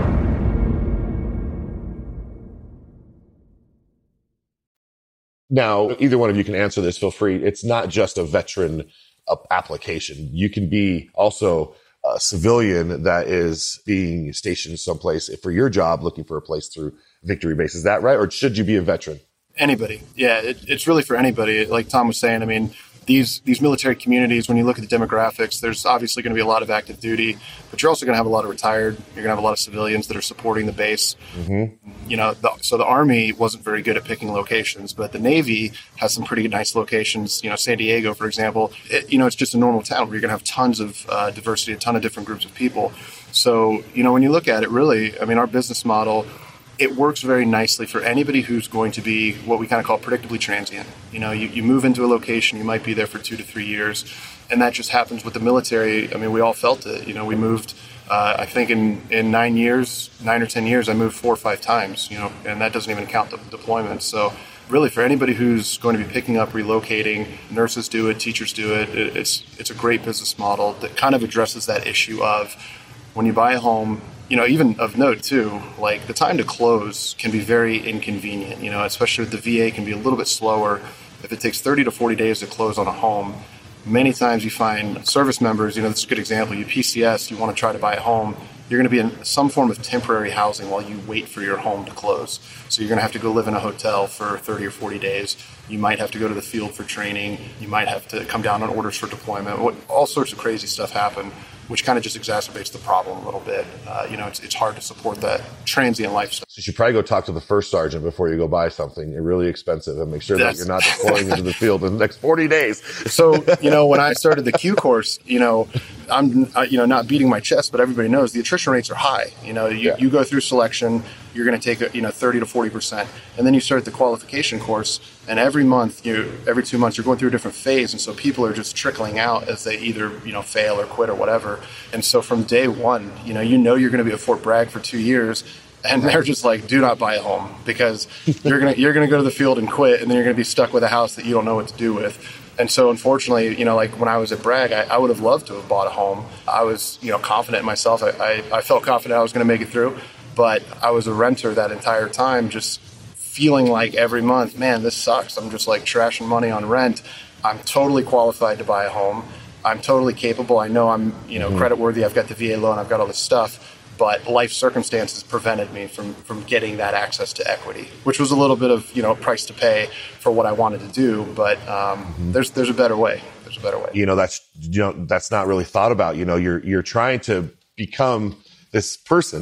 Now, either one of you can answer this, feel free. It's not just a veteran uh, application. You can be also a civilian that is being stationed someplace for your job, looking for a place through Victory Base. Is that right? Or should you be a veteran? Anybody. Yeah, it, it's really for anybody. Like Tom was saying, I mean, these these military communities, when you look at the demographics, there's obviously going to be a lot of active duty, but you're also going to have a lot of retired. You're going to have a lot of civilians that are supporting the base. Mm-hmm. You know, the, so the Army wasn't very good at picking locations, but the Navy has some pretty nice locations. You know, San Diego, for example, it, you know, it's just a normal town where you're going to have tons of uh, diversity, a ton of different groups of people. So, you know, when you look at it, really, I mean, our business model, it works very nicely for anybody who's going to be what we kind of call predictably transient. You know, you, you move into a location, you might be there for two to three years, and that just happens with the military. I mean, we all felt it. You know, we moved, uh, I think in, in nine years, nine or ten years, I moved four or five times, you know, and that doesn't even count the deployments. So really for anybody who's going to be picking up, relocating, nurses do it, teachers do it, it it's, it's a great business model that kind of addresses that issue of when you buy a home. You know, even of note too, like the time to close can be very inconvenient, you know, especially with the V A can be a little bit slower. If it takes thirty to forty days to close on a home, many times you find service members, you know, this is a good example, you P C S, you want to try to buy a home, you're going to be in some form of temporary housing while you wait for your home to close. So you're going to have to go live in a hotel for thirty or forty days. You might have to go to the field for training. You might have to come down on orders for deployment. All sorts of crazy stuff happen, which kind of just exacerbates the problem a little bit. Uh, you know, it's it's hard to support that transient lifestyle. So you should probably go talk to the first sergeant before you go buy something. They're really expensive, and make sure That's... that you're not deploying into the field in the next forty days. So, you know, when I started the Q course, you know, I'm, uh, you know, not beating my chest, but everybody knows the attrition rates are high. You know, you, yeah. you go through selection, you're going to take, a, you know, thirty to forty percent. And then you start the qualification course, and every month, you every two months, you're going through a different phase. And so people are just trickling out as they either, you know, fail or quit or whatever. And so from day one, you know, you know you're going to be at Fort Bragg for two years. And they're just like, do not buy a home, because you're going to you're going to go to the field and quit, and then you're going to be stuck with a house that you don't know what to do with. And so unfortunately, you know, like when I was at Bragg, I, I would have loved to have bought a home. I was, you know, confident in myself. I, I, I felt confident I was going to make it through. But I was a renter that entire time, just feeling like every month, man, this sucks. I'm just like trashing money on rent. I'm totally qualified to buy a home. I'm totally capable. I know I'm, you know, mm-hmm. credit worthy. I've got the V A loan. I've got all this stuff. But life circumstances prevented me from, from getting that access to equity, which was a little bit of, you know, price to pay for what I wanted to do. But um, mm-hmm. there's there's a better way. There's a better way. You know, that's you know that's not really thought about. You know, you're you're trying to become this person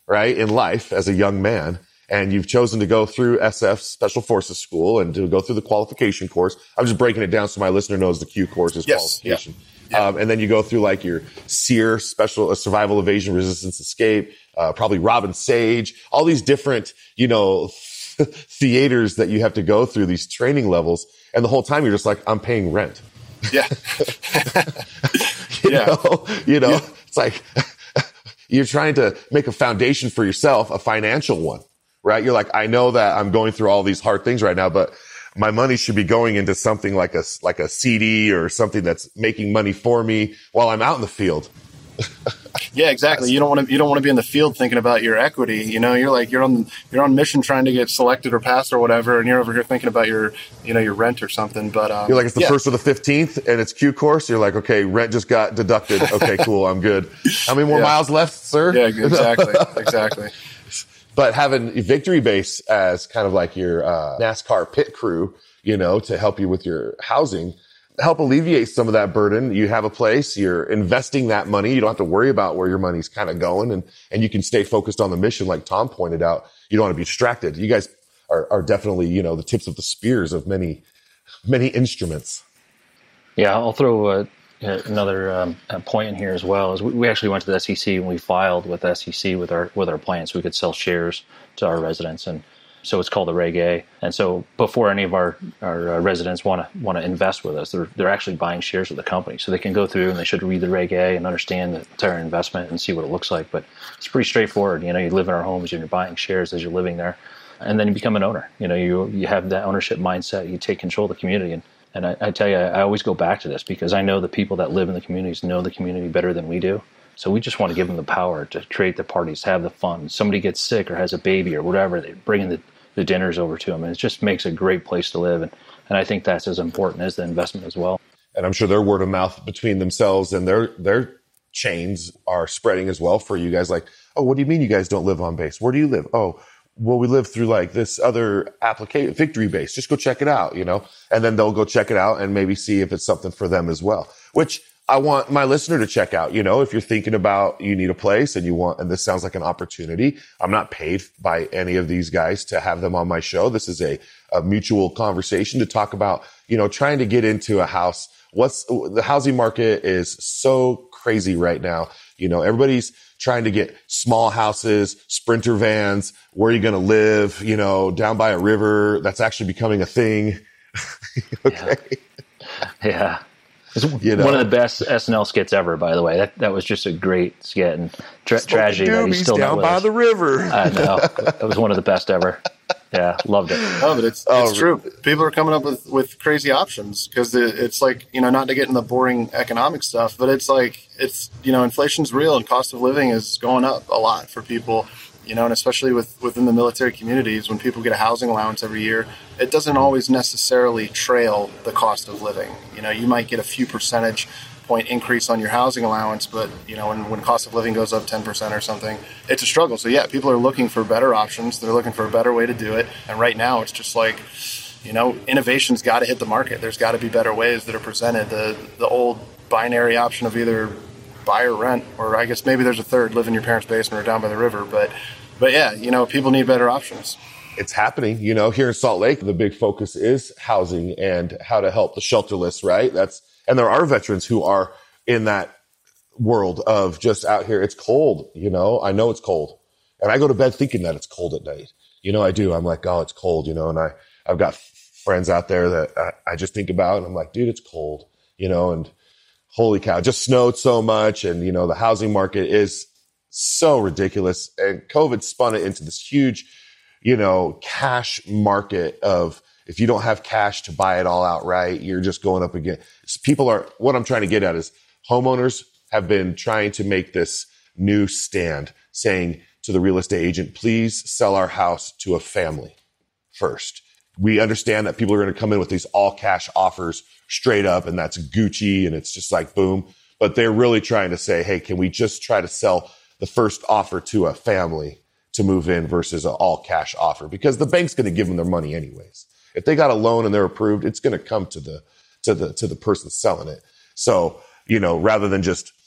right, in life as a young man, and you've chosen to go through S F Special Forces School and to go through the qualification course. I'm just breaking it down so my listener knows the Q course is yes, qualification. Yeah. Yeah. Um, and then you go through like your SEER, Special uh, Survival, Evasion, Resistance, Escape, uh, probably Robin Sage, all these different, you know, theaters that you have to go through, these training levels. And the whole time you're just like, I'm paying rent. Yeah. you yeah. know, you know, yeah. It's like you're trying to make a foundation for yourself, a financial one, right? You're like, I know that I'm going through all these hard things right now, but my money should be going into something like a, like a C D or something that's making money for me while I'm out in the field. Yeah, exactly. You don't want to, you don't want to be in the field thinking about your equity. You know, you're like, you're on, you're on mission trying to get selected or passed or whatever. And you're over here thinking about your, you know, your rent or something. But, um, you're like, it's the yeah. first or the fifteenth and it's Q course. You're like, okay, rent just got deducted. Okay, cool. I'm good. How many more yeah. miles left, sir? Yeah, exactly. Exactly. But having Victory Base as kind of like your, uh, NASCAR pit crew, you know, to help you with your housing, help alleviate some of that burden. You have a place, you're investing that money. You don't have to worry about where your money's kind of going, and, and you can stay focused on the mission. Like Tom pointed out, you don't want to be distracted. You guys are, are definitely, you know, the tips of the spears of many, many instruments. Yeah. I'll throw a, another um, a point in here as well. Is we, we actually went to the S E C and we filed with the S E C with our, with our plan so we could sell shares to our residents. And so it's called the Reg A. And so before any of our, our uh, residents want to want to invest with us, they're they're actually buying shares of the company. So they can go through and they should read the Reg A and understand the entire investment and see what it looks like. But it's pretty straightforward. You know, you live in our homes and you're buying shares as you're living there. And then you become an owner. You know, you you have that ownership mindset. You take control of the community. And, and I, I tell you, I always go back to this because I know the people that live in the communities know the community better than we do. So we just want to give them the power to create the parties, have the fun. Somebody gets sick or has a baby or whatever, they bring in the the dinners over to them. And it just makes a great place to live. And, and I think that's as important as the investment as well. And I'm sure their word of mouth between themselves and their, their chains are spreading as well for you guys. Like, oh, what do you mean you guys don't live on base? Where do you live? Oh, well, we live through like this other application, Victory Base. Just go check it out, you know? And then they'll go check it out and maybe see if it's something for them as well, which I want my listener to check out. You know, if you're thinking about you need a place and you want, and this sounds like an opportunity. I'm not paid by any of these guys to have them on my show. This is a, a mutual conversation to talk about, you know, trying to get into a house. What's the housing market is so crazy right now. You know, everybody's trying to get small houses, Sprinter vans. Where are you going to live? You know, down by a river. That's actually becoming a thing. Okay. Yeah. yeah. It's you know? One of the best S N L skits ever, by the way. That that was just a great skit, and tra- tragedy that he's still down not with by us. the river. I know. It was one of the best ever. Yeah, loved it. No, but it's Oh, it's true. People are coming up with, with crazy options because it's like, you know, not to get in the boring economic stuff, but it's like, it's, you know, inflation's real and cost of living is going up a lot for people, you know, and especially with within the military communities, when people get a housing allowance every year, it doesn't always necessarily trail the cost of living. You know, you might get a few percentage point increase on your housing allowance, but you know, when, when cost of living goes up ten percent or something, it's a struggle. So yeah, people are looking for better options. They're looking for a better way to do it. And right now it's just like, you know, innovation's got to hit the market. There's got to be better ways that are presented. The the old binary option of either buy or rent, or I guess maybe there's a third, live in your parents' basement or down by the river. But but yeah, you know, people need better options. It's happening. You know, here in Salt Lake, the big focus is housing and how to help the shelterless, right? That's, and there are veterans who are in that world of just out here. It's cold, you know, I know it's cold. And I go to bed thinking that it's cold at night. You know, I do. I'm like, oh, it's cold, you know, and I, I've got friends out there that I, I just think about and I'm like, dude, it's cold, you know, and holy cow, it just snowed so much. And, you know, the housing market is so ridiculous. And COVID spun it into this huge, you know, cash market of, if you don't have cash to buy it all outright, you're just going up against people are, what I'm trying to get at is homeowners have been trying to make this new stand saying to the real estate agent, please sell our house to a family first. We understand that people are going to come in with these all cash offers straight up and that's Gucci and it's just like boom. But they're really trying to say, hey, can we just try to sell the first offer to a family to move in versus an all cash offer? Because the bank's going to give them their money anyways. If they got a loan and they're approved, it's going to come to the, to the, to the person selling it. So, you know, rather than just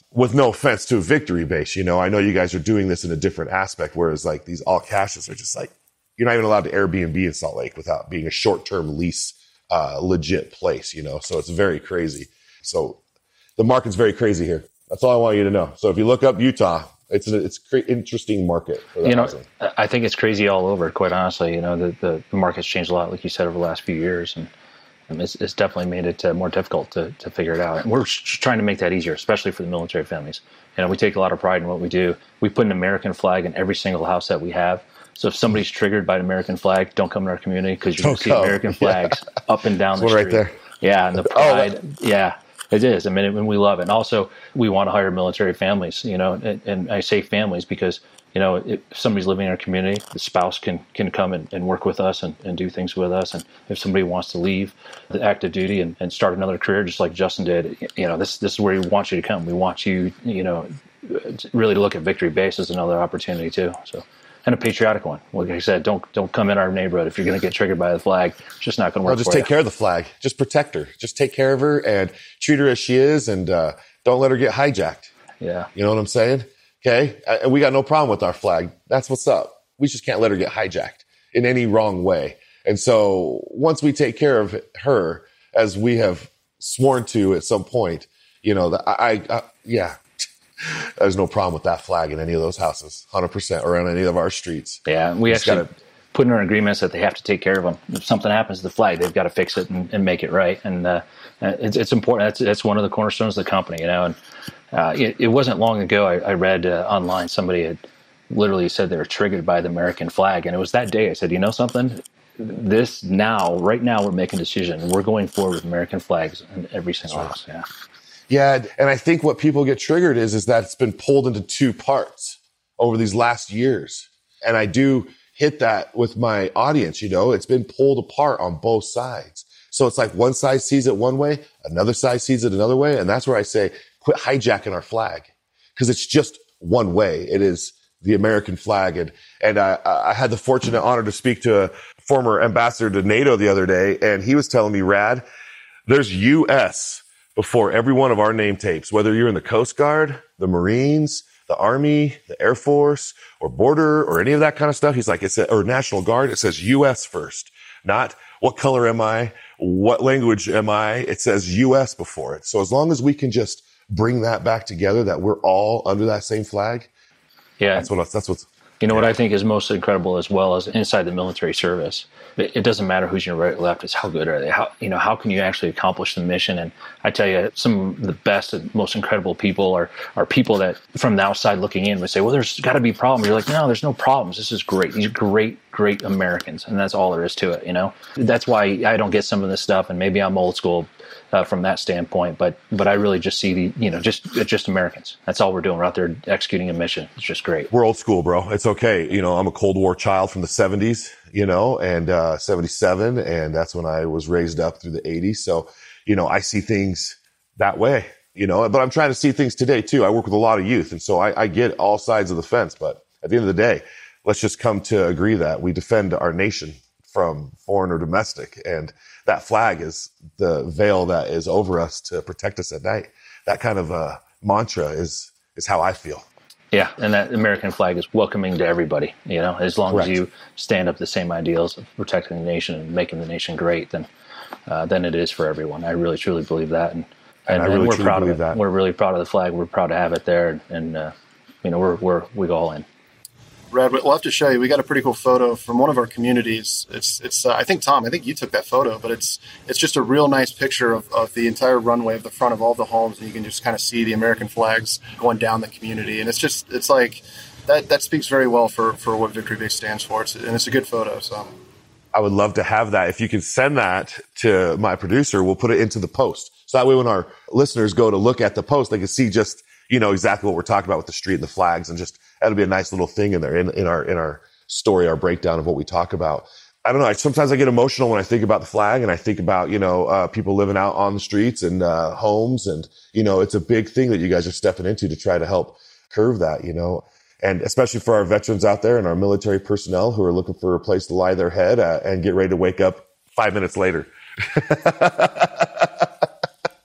with no offense to Victory Base, you know, I know you guys are doing this in a different aspect, whereas like these all cashes are just like, you're not even allowed to Airbnb in Salt Lake without being a short-term lease, uh, legit place, you know, so it's very crazy. So the market's very crazy here. That's all I want you to know. So if you look up Utah, it's an it's an interesting market for that you know, housing. I think it's crazy all over, quite honestly. You know, the, the, the market's changed a lot, like you said, over the last few years, and, and it's, it's definitely made it uh, more difficult to, to figure it out. And we're trying to make that easier, especially for the military families. You know, we take a lot of pride in what we do. We put an American flag in every single house that we have. So if somebody's triggered by an American flag, don't come to our community because you're going to see American flags yeah. up and down There's the one street. Right there. Yeah, and the pride. Oh, yeah, it is. I mean, and we love it. And also, we want to hire military families, you know, and, and I say families because, you know, if somebody's living in our community, the spouse can, can come and, and work with us and, and do things with us. And if somebody wants to leave the active duty and, and start another career, just like Justin did, you know, this this is where we want you to come. We want you, you know, really to look at Victory Base as another opportunity too. So. And a patriotic one. Like I said, don't don't come in our neighborhood if you're going to get triggered by the flag. It's just not going to work. Well, just for take you. care of the flag. Just protect her. Just take care of her and treat her as she is, and uh, don't let her get hijacked. Yeah, you know what I'm saying? Okay, and we got no problem with our flag. That's what's up. We just can't let her get hijacked in any wrong way. And so once we take care of her, as we have sworn to at some point, you know, the, I, I yeah. There's no problem with that flag in any of those houses, one hundred percent, or on any of our streets. Yeah, we Just actually gotta, put in our agreements that they have to take care of them. If something happens to the flag, they've got to fix it and, and make it right. And uh, it's, it's important. That's, that's one of the cornerstones of the company, you know. And uh, it, it wasn't long ago I, I read uh, online somebody had literally said they were triggered by the American flag. And it was that day I said, you know something? This now, right now, we're making a decision. We're going forward with American flags in every single house. Yeah. Yeah, and I think what people get triggered is, is that it's been pulled into two parts over these last years. And I do hit that with my audience, you know, it's been pulled apart on both sides. So it's like one side sees it one way, another side sees it another way. And that's where I say, quit hijacking our flag, because it's just one way. It is the American flag. And, and I, I had the fortunate honor to speak to a former ambassador to NATO the other day, and he was telling me, Rad, there's U S before every one of our name tapes, whether you're in the Coast Guard, the Marines, the Army, the Air Force, or Border, or any of that kind of stuff. He's like, it's a, or National Guard, it says U S first, not what color am I, what language am I? It says U S before it. So as long as we can just bring that back together, that we're all under that same flag. Yeah. That's what, that's what's, You know, what I think is most incredible as well as inside the military service, it, it doesn't matter who's your right or left, it's how good are they? How, you know, how can you actually accomplish the mission? And I tell you, some of the best and most incredible people are, are people that from the outside looking in would say, well, there's got to be problems. You're like, no, there's no problems. This is great. These are great, great Americans. And that's all there is to it, you know? That's why I don't get some of this stuff, and maybe I'm old school Uh, from that standpoint, but but I really just see the, you know, just just Americans. That's all we're doing. We're out there executing a mission. It's just great. We're old school, bro. It's okay. You know, I'm a Cold War child from the seventies, you know, and uh, seventy-seven, and that's when I was raised up through the eighties. So, you know, I see things that way, you know, but I'm trying to see things today too. I work with a lot of youth, and so I, I get all sides of the fence. But at the end of the day, let's just come to agree that we defend our nation from foreign or domestic, and that flag is the veil that is over us to protect us at night. That kind of uh, mantra is is how I feel. Yeah, and that American flag is welcoming to everybody. You know, as long Correct. as you stand up the same ideals of protecting the nation and making the nation great, then uh, then it is for everyone. I really truly believe that, and and, and, I really and we're truly proud of believe it. that. We're really proud of the flag. We're proud to have it there, and, and uh, you know, we're we're we go all in. Brad, we'll have to show you. We got a pretty cool photo from one of our communities. It's, it's. Uh, I think Tom, I think you took that photo, but it's, it's just a real nice picture of, of the entire runway of the front of all the homes, and you can just kind of see the American flags going down the community, and it's just, it's like that. That speaks very well for, for what Victory Base stands for. It's, and it's a good photo. So, I would love to have that. If you can send that to my producer, we'll put it into the post. So that way, when our listeners go to look at the post, they can see just, you know, exactly what we're talking about with the street and the flags, and just, that'll be a nice little thing in there in, in our, in our story, our breakdown of what we talk about. I don't know. I, sometimes I get emotional when I think about the flag, and I think about, you know, uh, people living out on the streets and, uh, homes. And, you know, it's a big thing that you guys are stepping into to try to help curve that, you know, and especially for our veterans out there and our military personnel who are looking for a place to lie their head uh, and get ready to wake up five minutes later.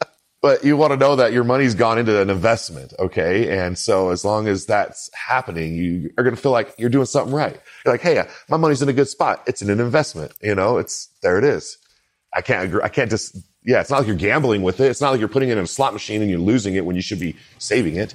But you want to know that your money's gone into an investment, okay? And so as long as that's happening, you are going to feel like you're doing something right. You're like, hey, my money's in a good spot. It's in an investment. You know, it's, there it is. I can't agree. I can't just, yeah, it's not like you're gambling with it. It's not like you're putting it in a slot machine and you're losing it when you should be saving it.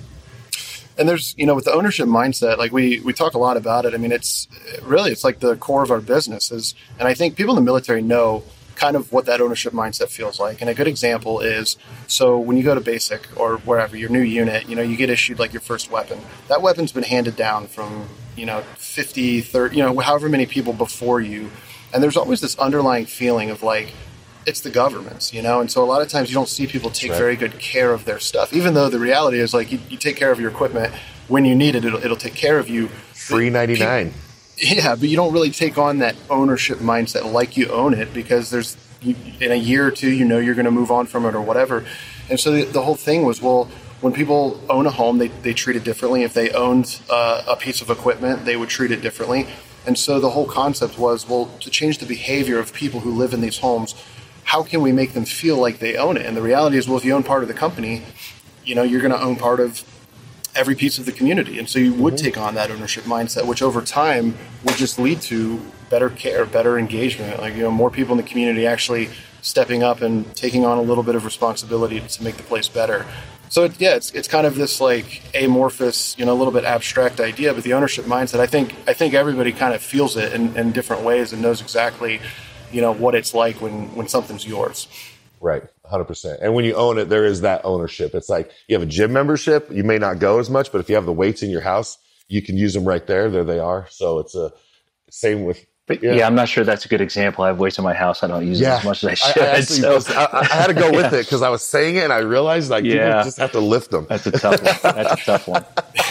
And there's, you know, with the ownership mindset, like we, we talk a lot about it. I mean, it's really, it's like the core of our business is, and I think people in the military know kind of what that ownership mindset feels like. And a good example is, so when you go to basic or wherever, your new unit, you know, you get issued like your first weapon. That weapon's been handed down from, you know, fifty, thirty, you know, however many people before you. And there's always this underlying feeling of like, it's the government's, you know? And so a lot of times you don't see people take right. very good care of their stuff, even though the reality is like you, you take care of your equipment when you need it, it'll, it'll take care of you. Free ninety-nine. Yeah, but you don't really take on that ownership mindset like you own it because there's you, in a year or two, you know you're going to move on from it or whatever. And so the, the whole thing was, well, when people own a home, they, they treat it differently. If they owned uh, a piece of equipment, they would treat it differently. And so the whole concept was, well, to change the behavior of people who live in these homes, how can we make them feel like they own it? And the reality is, well, if you own part of the company, you know, you're going to own part of every piece of the community. And so you would mm-hmm. take on that ownership mindset, which over time would just lead to better care, better engagement. Like, you know, more people in the community actually stepping up and taking on a little bit of responsibility to make the place better. So it, yeah, it's it's kind of this like amorphous, you know, a little bit abstract idea, but the ownership mindset, I think I think everybody kind of feels it in, in different ways and knows exactly, you know, what it's like when, when something's yours. Right. one hundred percent. And when you own it, there is that ownership. It's like you have a gym membership. You may not go as much, but if you have the weights in your house, you can use them right there. There they are. So it's a same with. Yeah. yeah, I'm not sure that's a good example. I have weights in my house. I don't use yeah. them as much as I should. I, I, actually, so. I, I had to go with yeah. it because I was saying it and I realized like yeah. people just have to lift them. That's a tough one. That's a tough one.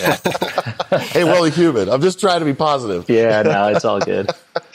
Yeah. Hey, we're only human. I'm just trying to be positive. Yeah, no, it's all good.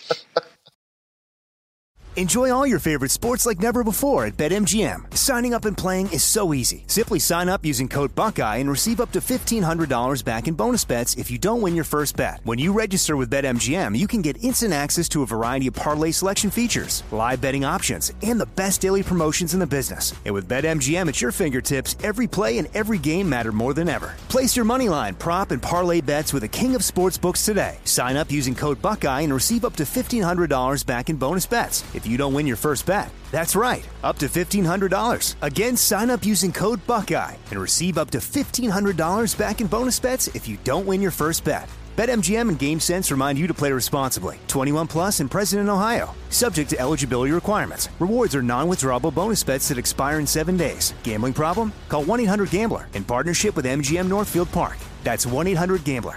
Enjoy all your favorite sports like never before at BetMGM. Signing up and playing is so easy. Simply sign up using code Buckeye and receive up to fifteen hundred dollars back in bonus bets if you don't win your first bet. When you register with BetMGM, you can get instant access to a variety of parlay selection features, live betting options, and the best daily promotions in the business. And with BetMGM at your fingertips, every play and every game matter more than ever. Place your moneyline, prop, and parlay bets with the king of sportsbooks today. Sign up using code Buckeye and receive up to fifteen hundred dollars back in bonus bets if you don't win your first bet. That's right, up to fifteen hundred dollars. Again, sign up using code Buckeye and receive up to fifteen hundred dollars back in bonus bets if you don't win your first bet. BetMGM and GameSense remind you to play responsibly. twenty-one plus and present in Ohio. Subject to eligibility requirements. Rewards are non-withdrawable bonus bets that expire in seven days. Gambling problem? Call one eight hundred gambler in partnership with M G M Northfield Park. That's one eight hundred gambler.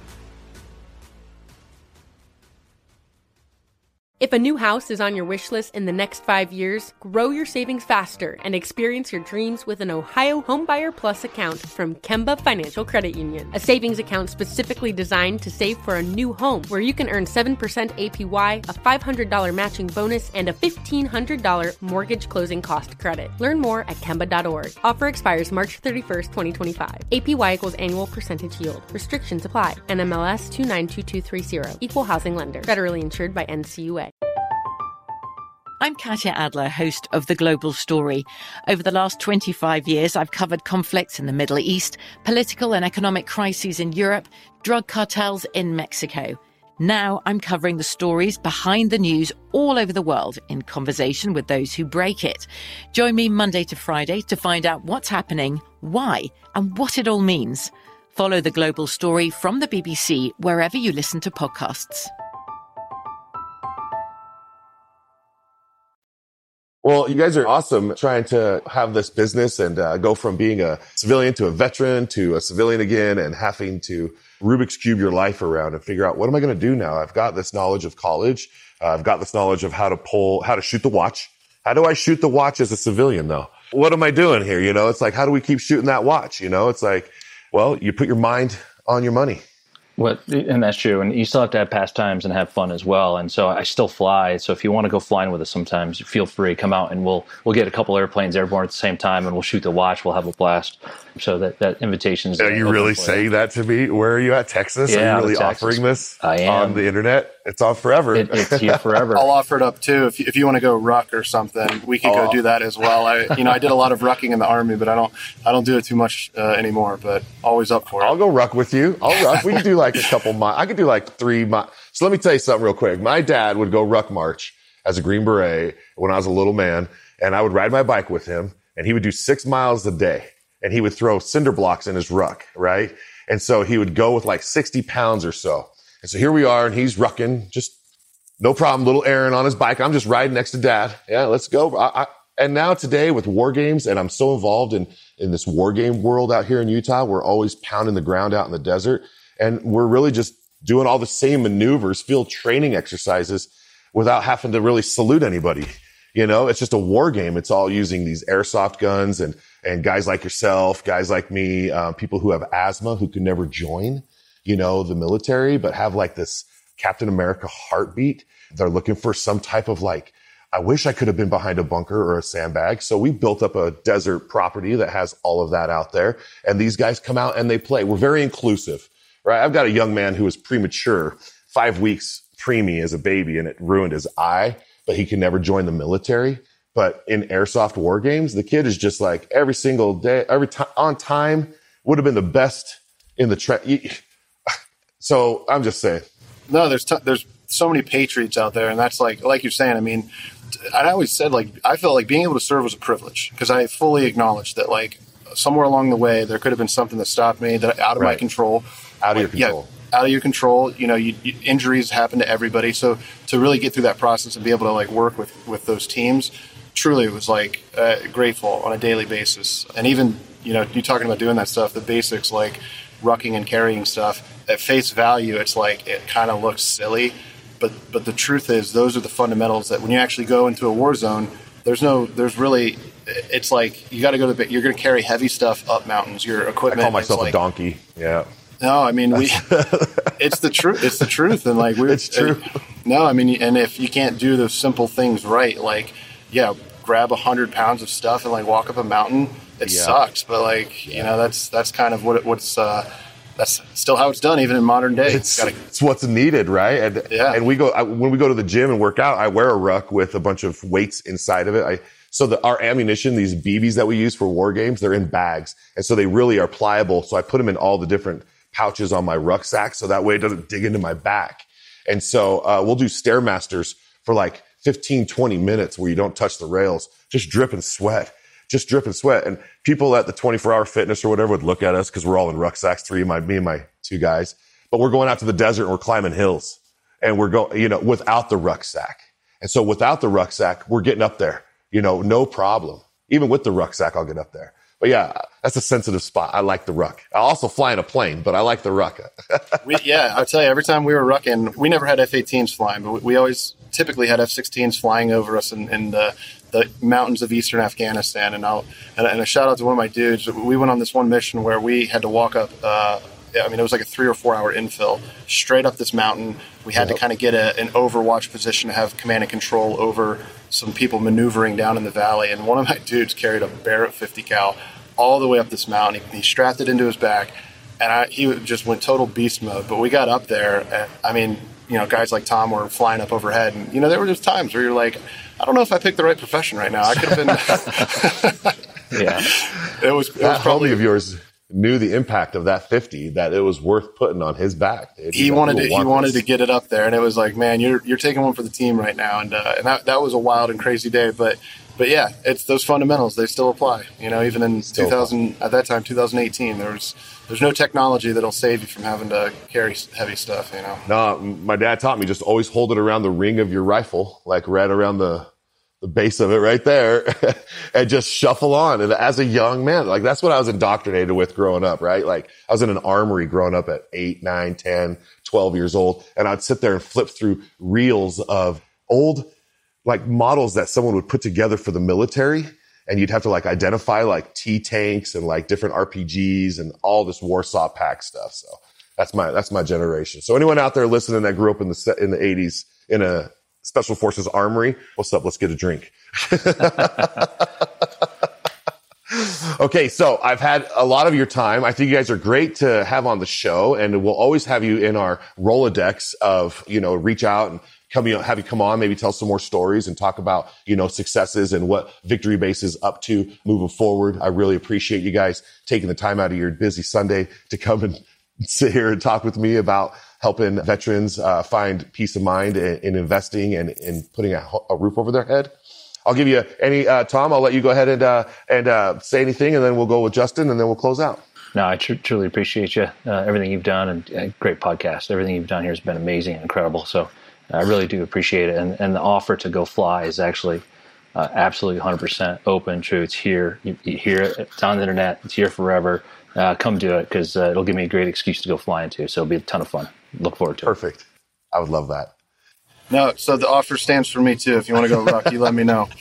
If a new house is on your wish list in the next five years, grow your savings faster and experience your dreams with an Ohio Homebuyer Plus account from Kemba Financial Credit Union. A savings account specifically designed to save for a new home where you can earn seven percent A P Y, a five hundred dollars matching bonus, and a fifteen hundred dollars mortgage closing cost credit. Learn more at Kemba dot org. Offer expires March thirty-first, twenty twenty-five. A P Y equals annual percentage yield. Restrictions apply. N M L S two nine two two three zero. Equal housing lender. Federally insured by N C U A. I'm Katya Adler, host of The Global Story. Over the last twenty-five years, I've covered conflicts in the Middle East, political and economic crises in Europe, drug cartels in Mexico. Now I'm covering the stories behind the news all over the world in conversation with those who break it. Join me Monday to Friday to find out what's happening, why, and what it all means. Follow The Global Story from the B B C wherever you listen to podcasts. Well, you guys are awesome trying to have this business and uh, go from being a civilian to a veteran to a civilian again and having to Rubik's Cube your life around and figure out, what am I going to do now? I've got this knowledge of college. Uh, I've got this knowledge of how to pull, how to shoot the watch. How do I shoot the watch as a civilian though? What am I doing here? You know, it's like, how do we keep shooting that watch? You know, it's like, well, you put your mind on your money. What, and that's true. And you still have to have pastimes and have fun as well. And so I still fly. So if you want to go flying with us sometimes, feel free, come out and we'll we'll get a couple airplanes airborne at the same time and we'll shoot the watch. We'll have a blast. So that, that invitation is. Are you really saying that to me? Where are you at? Texas? Yeah, are you really Texas. offering this I am. on the internet? It's on forever. It, it's here forever. I'll offer it up too. If you, if you want to go ruck or something, we could oh. go do that as well. I, you know, I did a lot of rucking in the Army, but I don't, I don't do it too much uh, anymore. But always up for it. I'll go ruck with you. I'll ruck. We could do like a couple miles. I could do like three miles. So let me tell you something real quick. My dad would go ruck march as a Green Beret when I was a little man, and I would ride my bike with him, and he would do six miles a day, and he would throw cinder blocks in his ruck, right? And so he would go with like sixty pounds or so. And so here we are, and he's rucking, just no problem, little Aaron on his bike. I'm just riding next to Dad. Yeah, let's go. I, I, and now today with war games, and I'm so involved in, in this war game world out here in Utah, we're always pounding the ground out in the desert. And we're really just doing all the same maneuvers, field training exercises without having to really salute anybody. You know, it's just a war game. It's all using these airsoft guns and, and guys like yourself, guys like me, uh, people who have asthma who can never join, you know, the military, but have like this Captain America heartbeat. They're looking for some type of like, I wish I could have been behind a bunker or a sandbag. So we built up a desert property that has all of that out there. And these guys come out and they play. We're very inclusive, right? I've got a young man who was premature, five weeks preemie as a baby, and it ruined his eye, but he can never join the military. But in airsoft war games, the kid is just like every single day, every time on time, would have been the best in the track. So I'm just saying. No, there's t- there's so many patriots out there, and that's like like you're saying. I mean, I always said like I felt like being able to serve was a privilege because I fully acknowledged that like somewhere along the way there could have been something that stopped me that out of right. my control, out of like, your control. Yeah, out of your control. You know, you, you, injuries happen to everybody. So to really get through that process and be able to like work with with those teams, truly it was like uh, grateful on a daily basis. And even you know you talking about doing that stuff, the basics like rucking and carrying stuff. At face value, it's like it kind of looks silly, but but the truth is those are the fundamentals that when you actually go into a war zone, there's no, there's really, it's like you got to go to, you're going to carry heavy stuff up mountains. Your equipment. I call myself like, a donkey. Yeah. No, I mean we. it's the truth. It's the truth, and like we're. It's true. Uh, no, I mean, and if you can't do those simple things right, like yeah, grab a hundred pounds of stuff and like walk up a mountain, it yeah. sucks. But like yeah. you know, that's that's kind of what it, what's. Uh, That's still how it's done, even in modern day. It's, Gotta, it's what's needed, right? And, yeah. and we go I, when we go to the gym and work out. I wear a ruck with a bunch of weights inside of it. I, so the, our ammunition, these B Bs that we use for war games, they're in bags, and so they really are pliable. So I put them in all the different pouches on my rucksack, so that way it doesn't dig into my back. And so uh, we'll do Stairmasters for like fifteen, twenty minutes where you don't touch the rails, just drip and sweat. Just drip and sweat. And people at the twenty-four hour fitness or whatever would look at us because we're all in rucksacks, three, my, me and my two guys. But we're going out to the desert and we're climbing hills and we're going, you know, without the rucksack. And so without the rucksack, we're getting up there, you know, no problem. Even with the rucksack, I'll get up there. But yeah, that's a sensitive spot. I like the ruck. I also fly in a plane, but I like the ruck. we, yeah, I'll tell you, every time we were rucking, we never had F eighteens flying, but we, we always typically had F sixteens flying over us in, in the, the mountains of eastern Afghanistan. And, I'll, and, and a shout out to one of my dudes. We went on this one mission where we had to walk up, uh, I mean, it was like a three or four hour infill straight up this mountain. We had yep. to kind of get a, an overwatch position to have command and control over some people maneuvering down in the valley. And one of my dudes carried a Barrett fifty cal all the way up this mountain. He, he strapped it into his back, and I, he just went total beast mode. But we got up there, and, I mean, you know, guys like Tom were flying up overhead. And, you know, there were just times where you're like, I don't know if I picked the right profession right now. I could have been. yeah. It was, it that was probably homie of yours knew the impact of that fifty, that it was worth putting on his back. Dude. He wanted to, he wanted to get it up there, and it was like, man, you're you're taking one for the team right now, and uh, and that that was a wild and crazy day, but but yeah, it's those fundamentals, they still apply. You know, even in still two thousand apply. At that time, two thousand eighteen, there was there's no technology that'll save you from having to carry heavy stuff. You know, no, my dad taught me just always hold it around the ring of your rifle, like right around the. the base of it right there and just shuffle on. And as a young man, like that's what I was indoctrinated with growing up, right? Like I was in an armory growing up at eight, nine, ten, twelve years old. And I'd sit there and flip through reels of old like models that someone would put together for the military. And you'd have to like identify like T tanks and like different R P Gs and all this Warsaw Pact stuff. So that's my, that's my generation. So anyone out there listening that grew up in the, in the eighties in a Special Forces Armory, what's up? Let's get a drink. Okay, so I've had a lot of your time. I think you guys are great to have on the show, and we'll always have you in our Rolodex of, you know, reach out and come, you know, have you come on, maybe tell some more stories and talk about, you know, successes and what Victory Base is up to moving forward. I really appreciate you guys taking the time out of your busy Sunday to come and sit here and talk with me about helping veterans uh, find peace of mind in, in investing and in putting a, a roof over their head. I'll give you any, uh, Tom, I'll let you go ahead and, uh, and, uh, say anything, and then we'll go with Justin, and then we'll close out. No, I tr- truly appreciate you, uh, everything you've done, and uh, great podcast. Everything you've done here has been amazing and incredible. So I really do appreciate it. And, and the offer to go fly is actually uh, absolutely one hundred percent open, true. It's here. You, you hear it. It's on the internet. It's here forever. Uh, come do it, because uh, it'll give me a great excuse to go fly into. So it'll be a ton of fun. Look forward to it. Perfect. I would love that. No, so the offer stands for me too. If you want to go Rocky, let me know.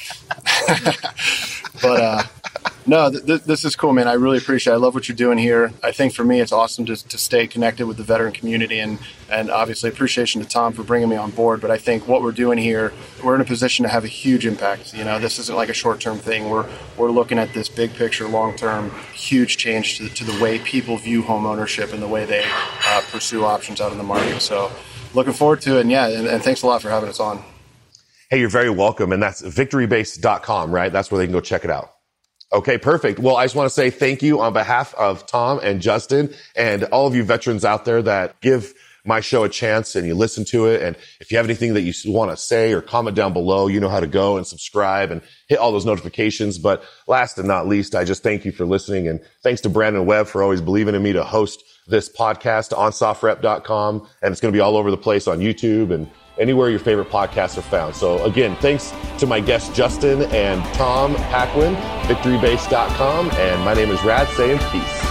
But uh, no, th- th- this is cool, man. I really appreciate it. I love what you're doing here. I think for me, it's awesome to, to stay connected with the veteran community, and, and obviously appreciation to Tom for bringing me on board. But I think what we're doing here, we're in a position to have a huge impact. You know, this isn't like a short-term thing. We're we're looking at this big picture, long-term, huge change to, to the way people view home ownership and the way they uh, pursue options out in the market. So looking forward to it. And yeah, and, and thanks a lot for having us on. Hey, you're very welcome. And that's victory base dot com, right? That's where they can go check it out. Okay, perfect. Well, I just want to say thank you on behalf of Tom and Justin and all of you veterans out there that give my show a chance and you listen to it. And if you have anything that you want to say or comment down below, you know how to go and subscribe and hit all those notifications. But last and not least, I just thank you for listening. And thanks to Brandon Webb for always believing in me to host this podcast on soft rep dot com. And it's going to be all over the place on YouTube and anywhere your favorite podcasts are found. So again, thanks to my guests, Justin and Tom Paquin, victory base dot com. And my name is Rad, saying peace.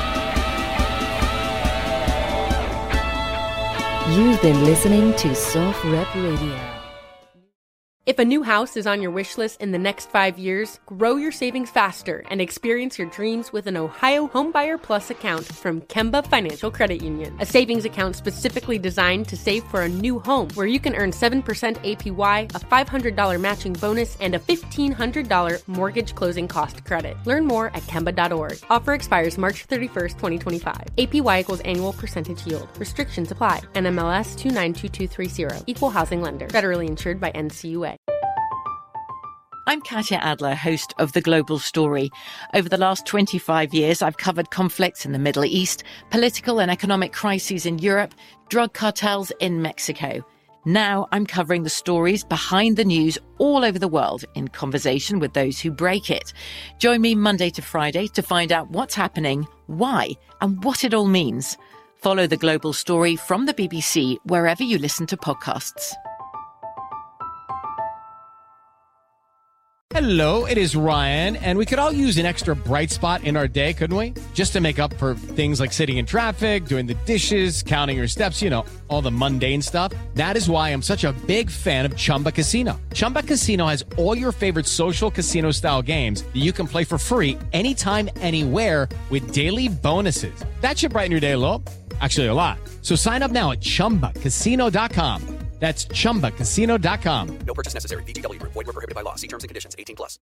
You've been listening to Soft Rep Radio. If a new house is on your wish list in the next five years, grow your savings faster and experience your dreams with an Ohio Homebuyer Plus account from Kemba Financial Credit Union. A savings account specifically designed to save for a new home, where you can earn seven percent A P Y, a five hundred dollars matching bonus, and a fifteen hundred dollars mortgage closing cost credit. Learn more at kemba dot org. Offer expires March thirty-first, twenty twenty-five. A P Y equals annual percentage yield. Restrictions apply. N M L S two nine two two three zero. Equal housing lender. Federally insured by N C U A. I'm Katya Adler, host of The Global Story. Over the last twenty-five years, I've covered conflicts in the Middle East, political and economic crises in Europe, drug cartels in Mexico. Now I'm covering the stories behind the news all over the world in conversation with those who break it. Join me Monday to Friday to find out what's happening, why, and what it all means. Follow The Global Story from the B B C wherever you listen to podcasts. Hello, it is Ryan, and we could all use an extra bright spot in our day, couldn't we? Just to make up for things like sitting in traffic, doing the dishes, counting your steps, you know, all the mundane stuff. That is why I'm such a big fan of Chumba Casino. Chumba Casino has all your favorite social casino-style games that you can play for free anytime, anywhere with daily bonuses. That should brighten your day a little. Actually, a lot. So sign up now at chumba casino dot com. That's chumba casino dot com. No purchase necessary. V G W Group. Void where prohibited by law. See terms and conditions. eighteen plus.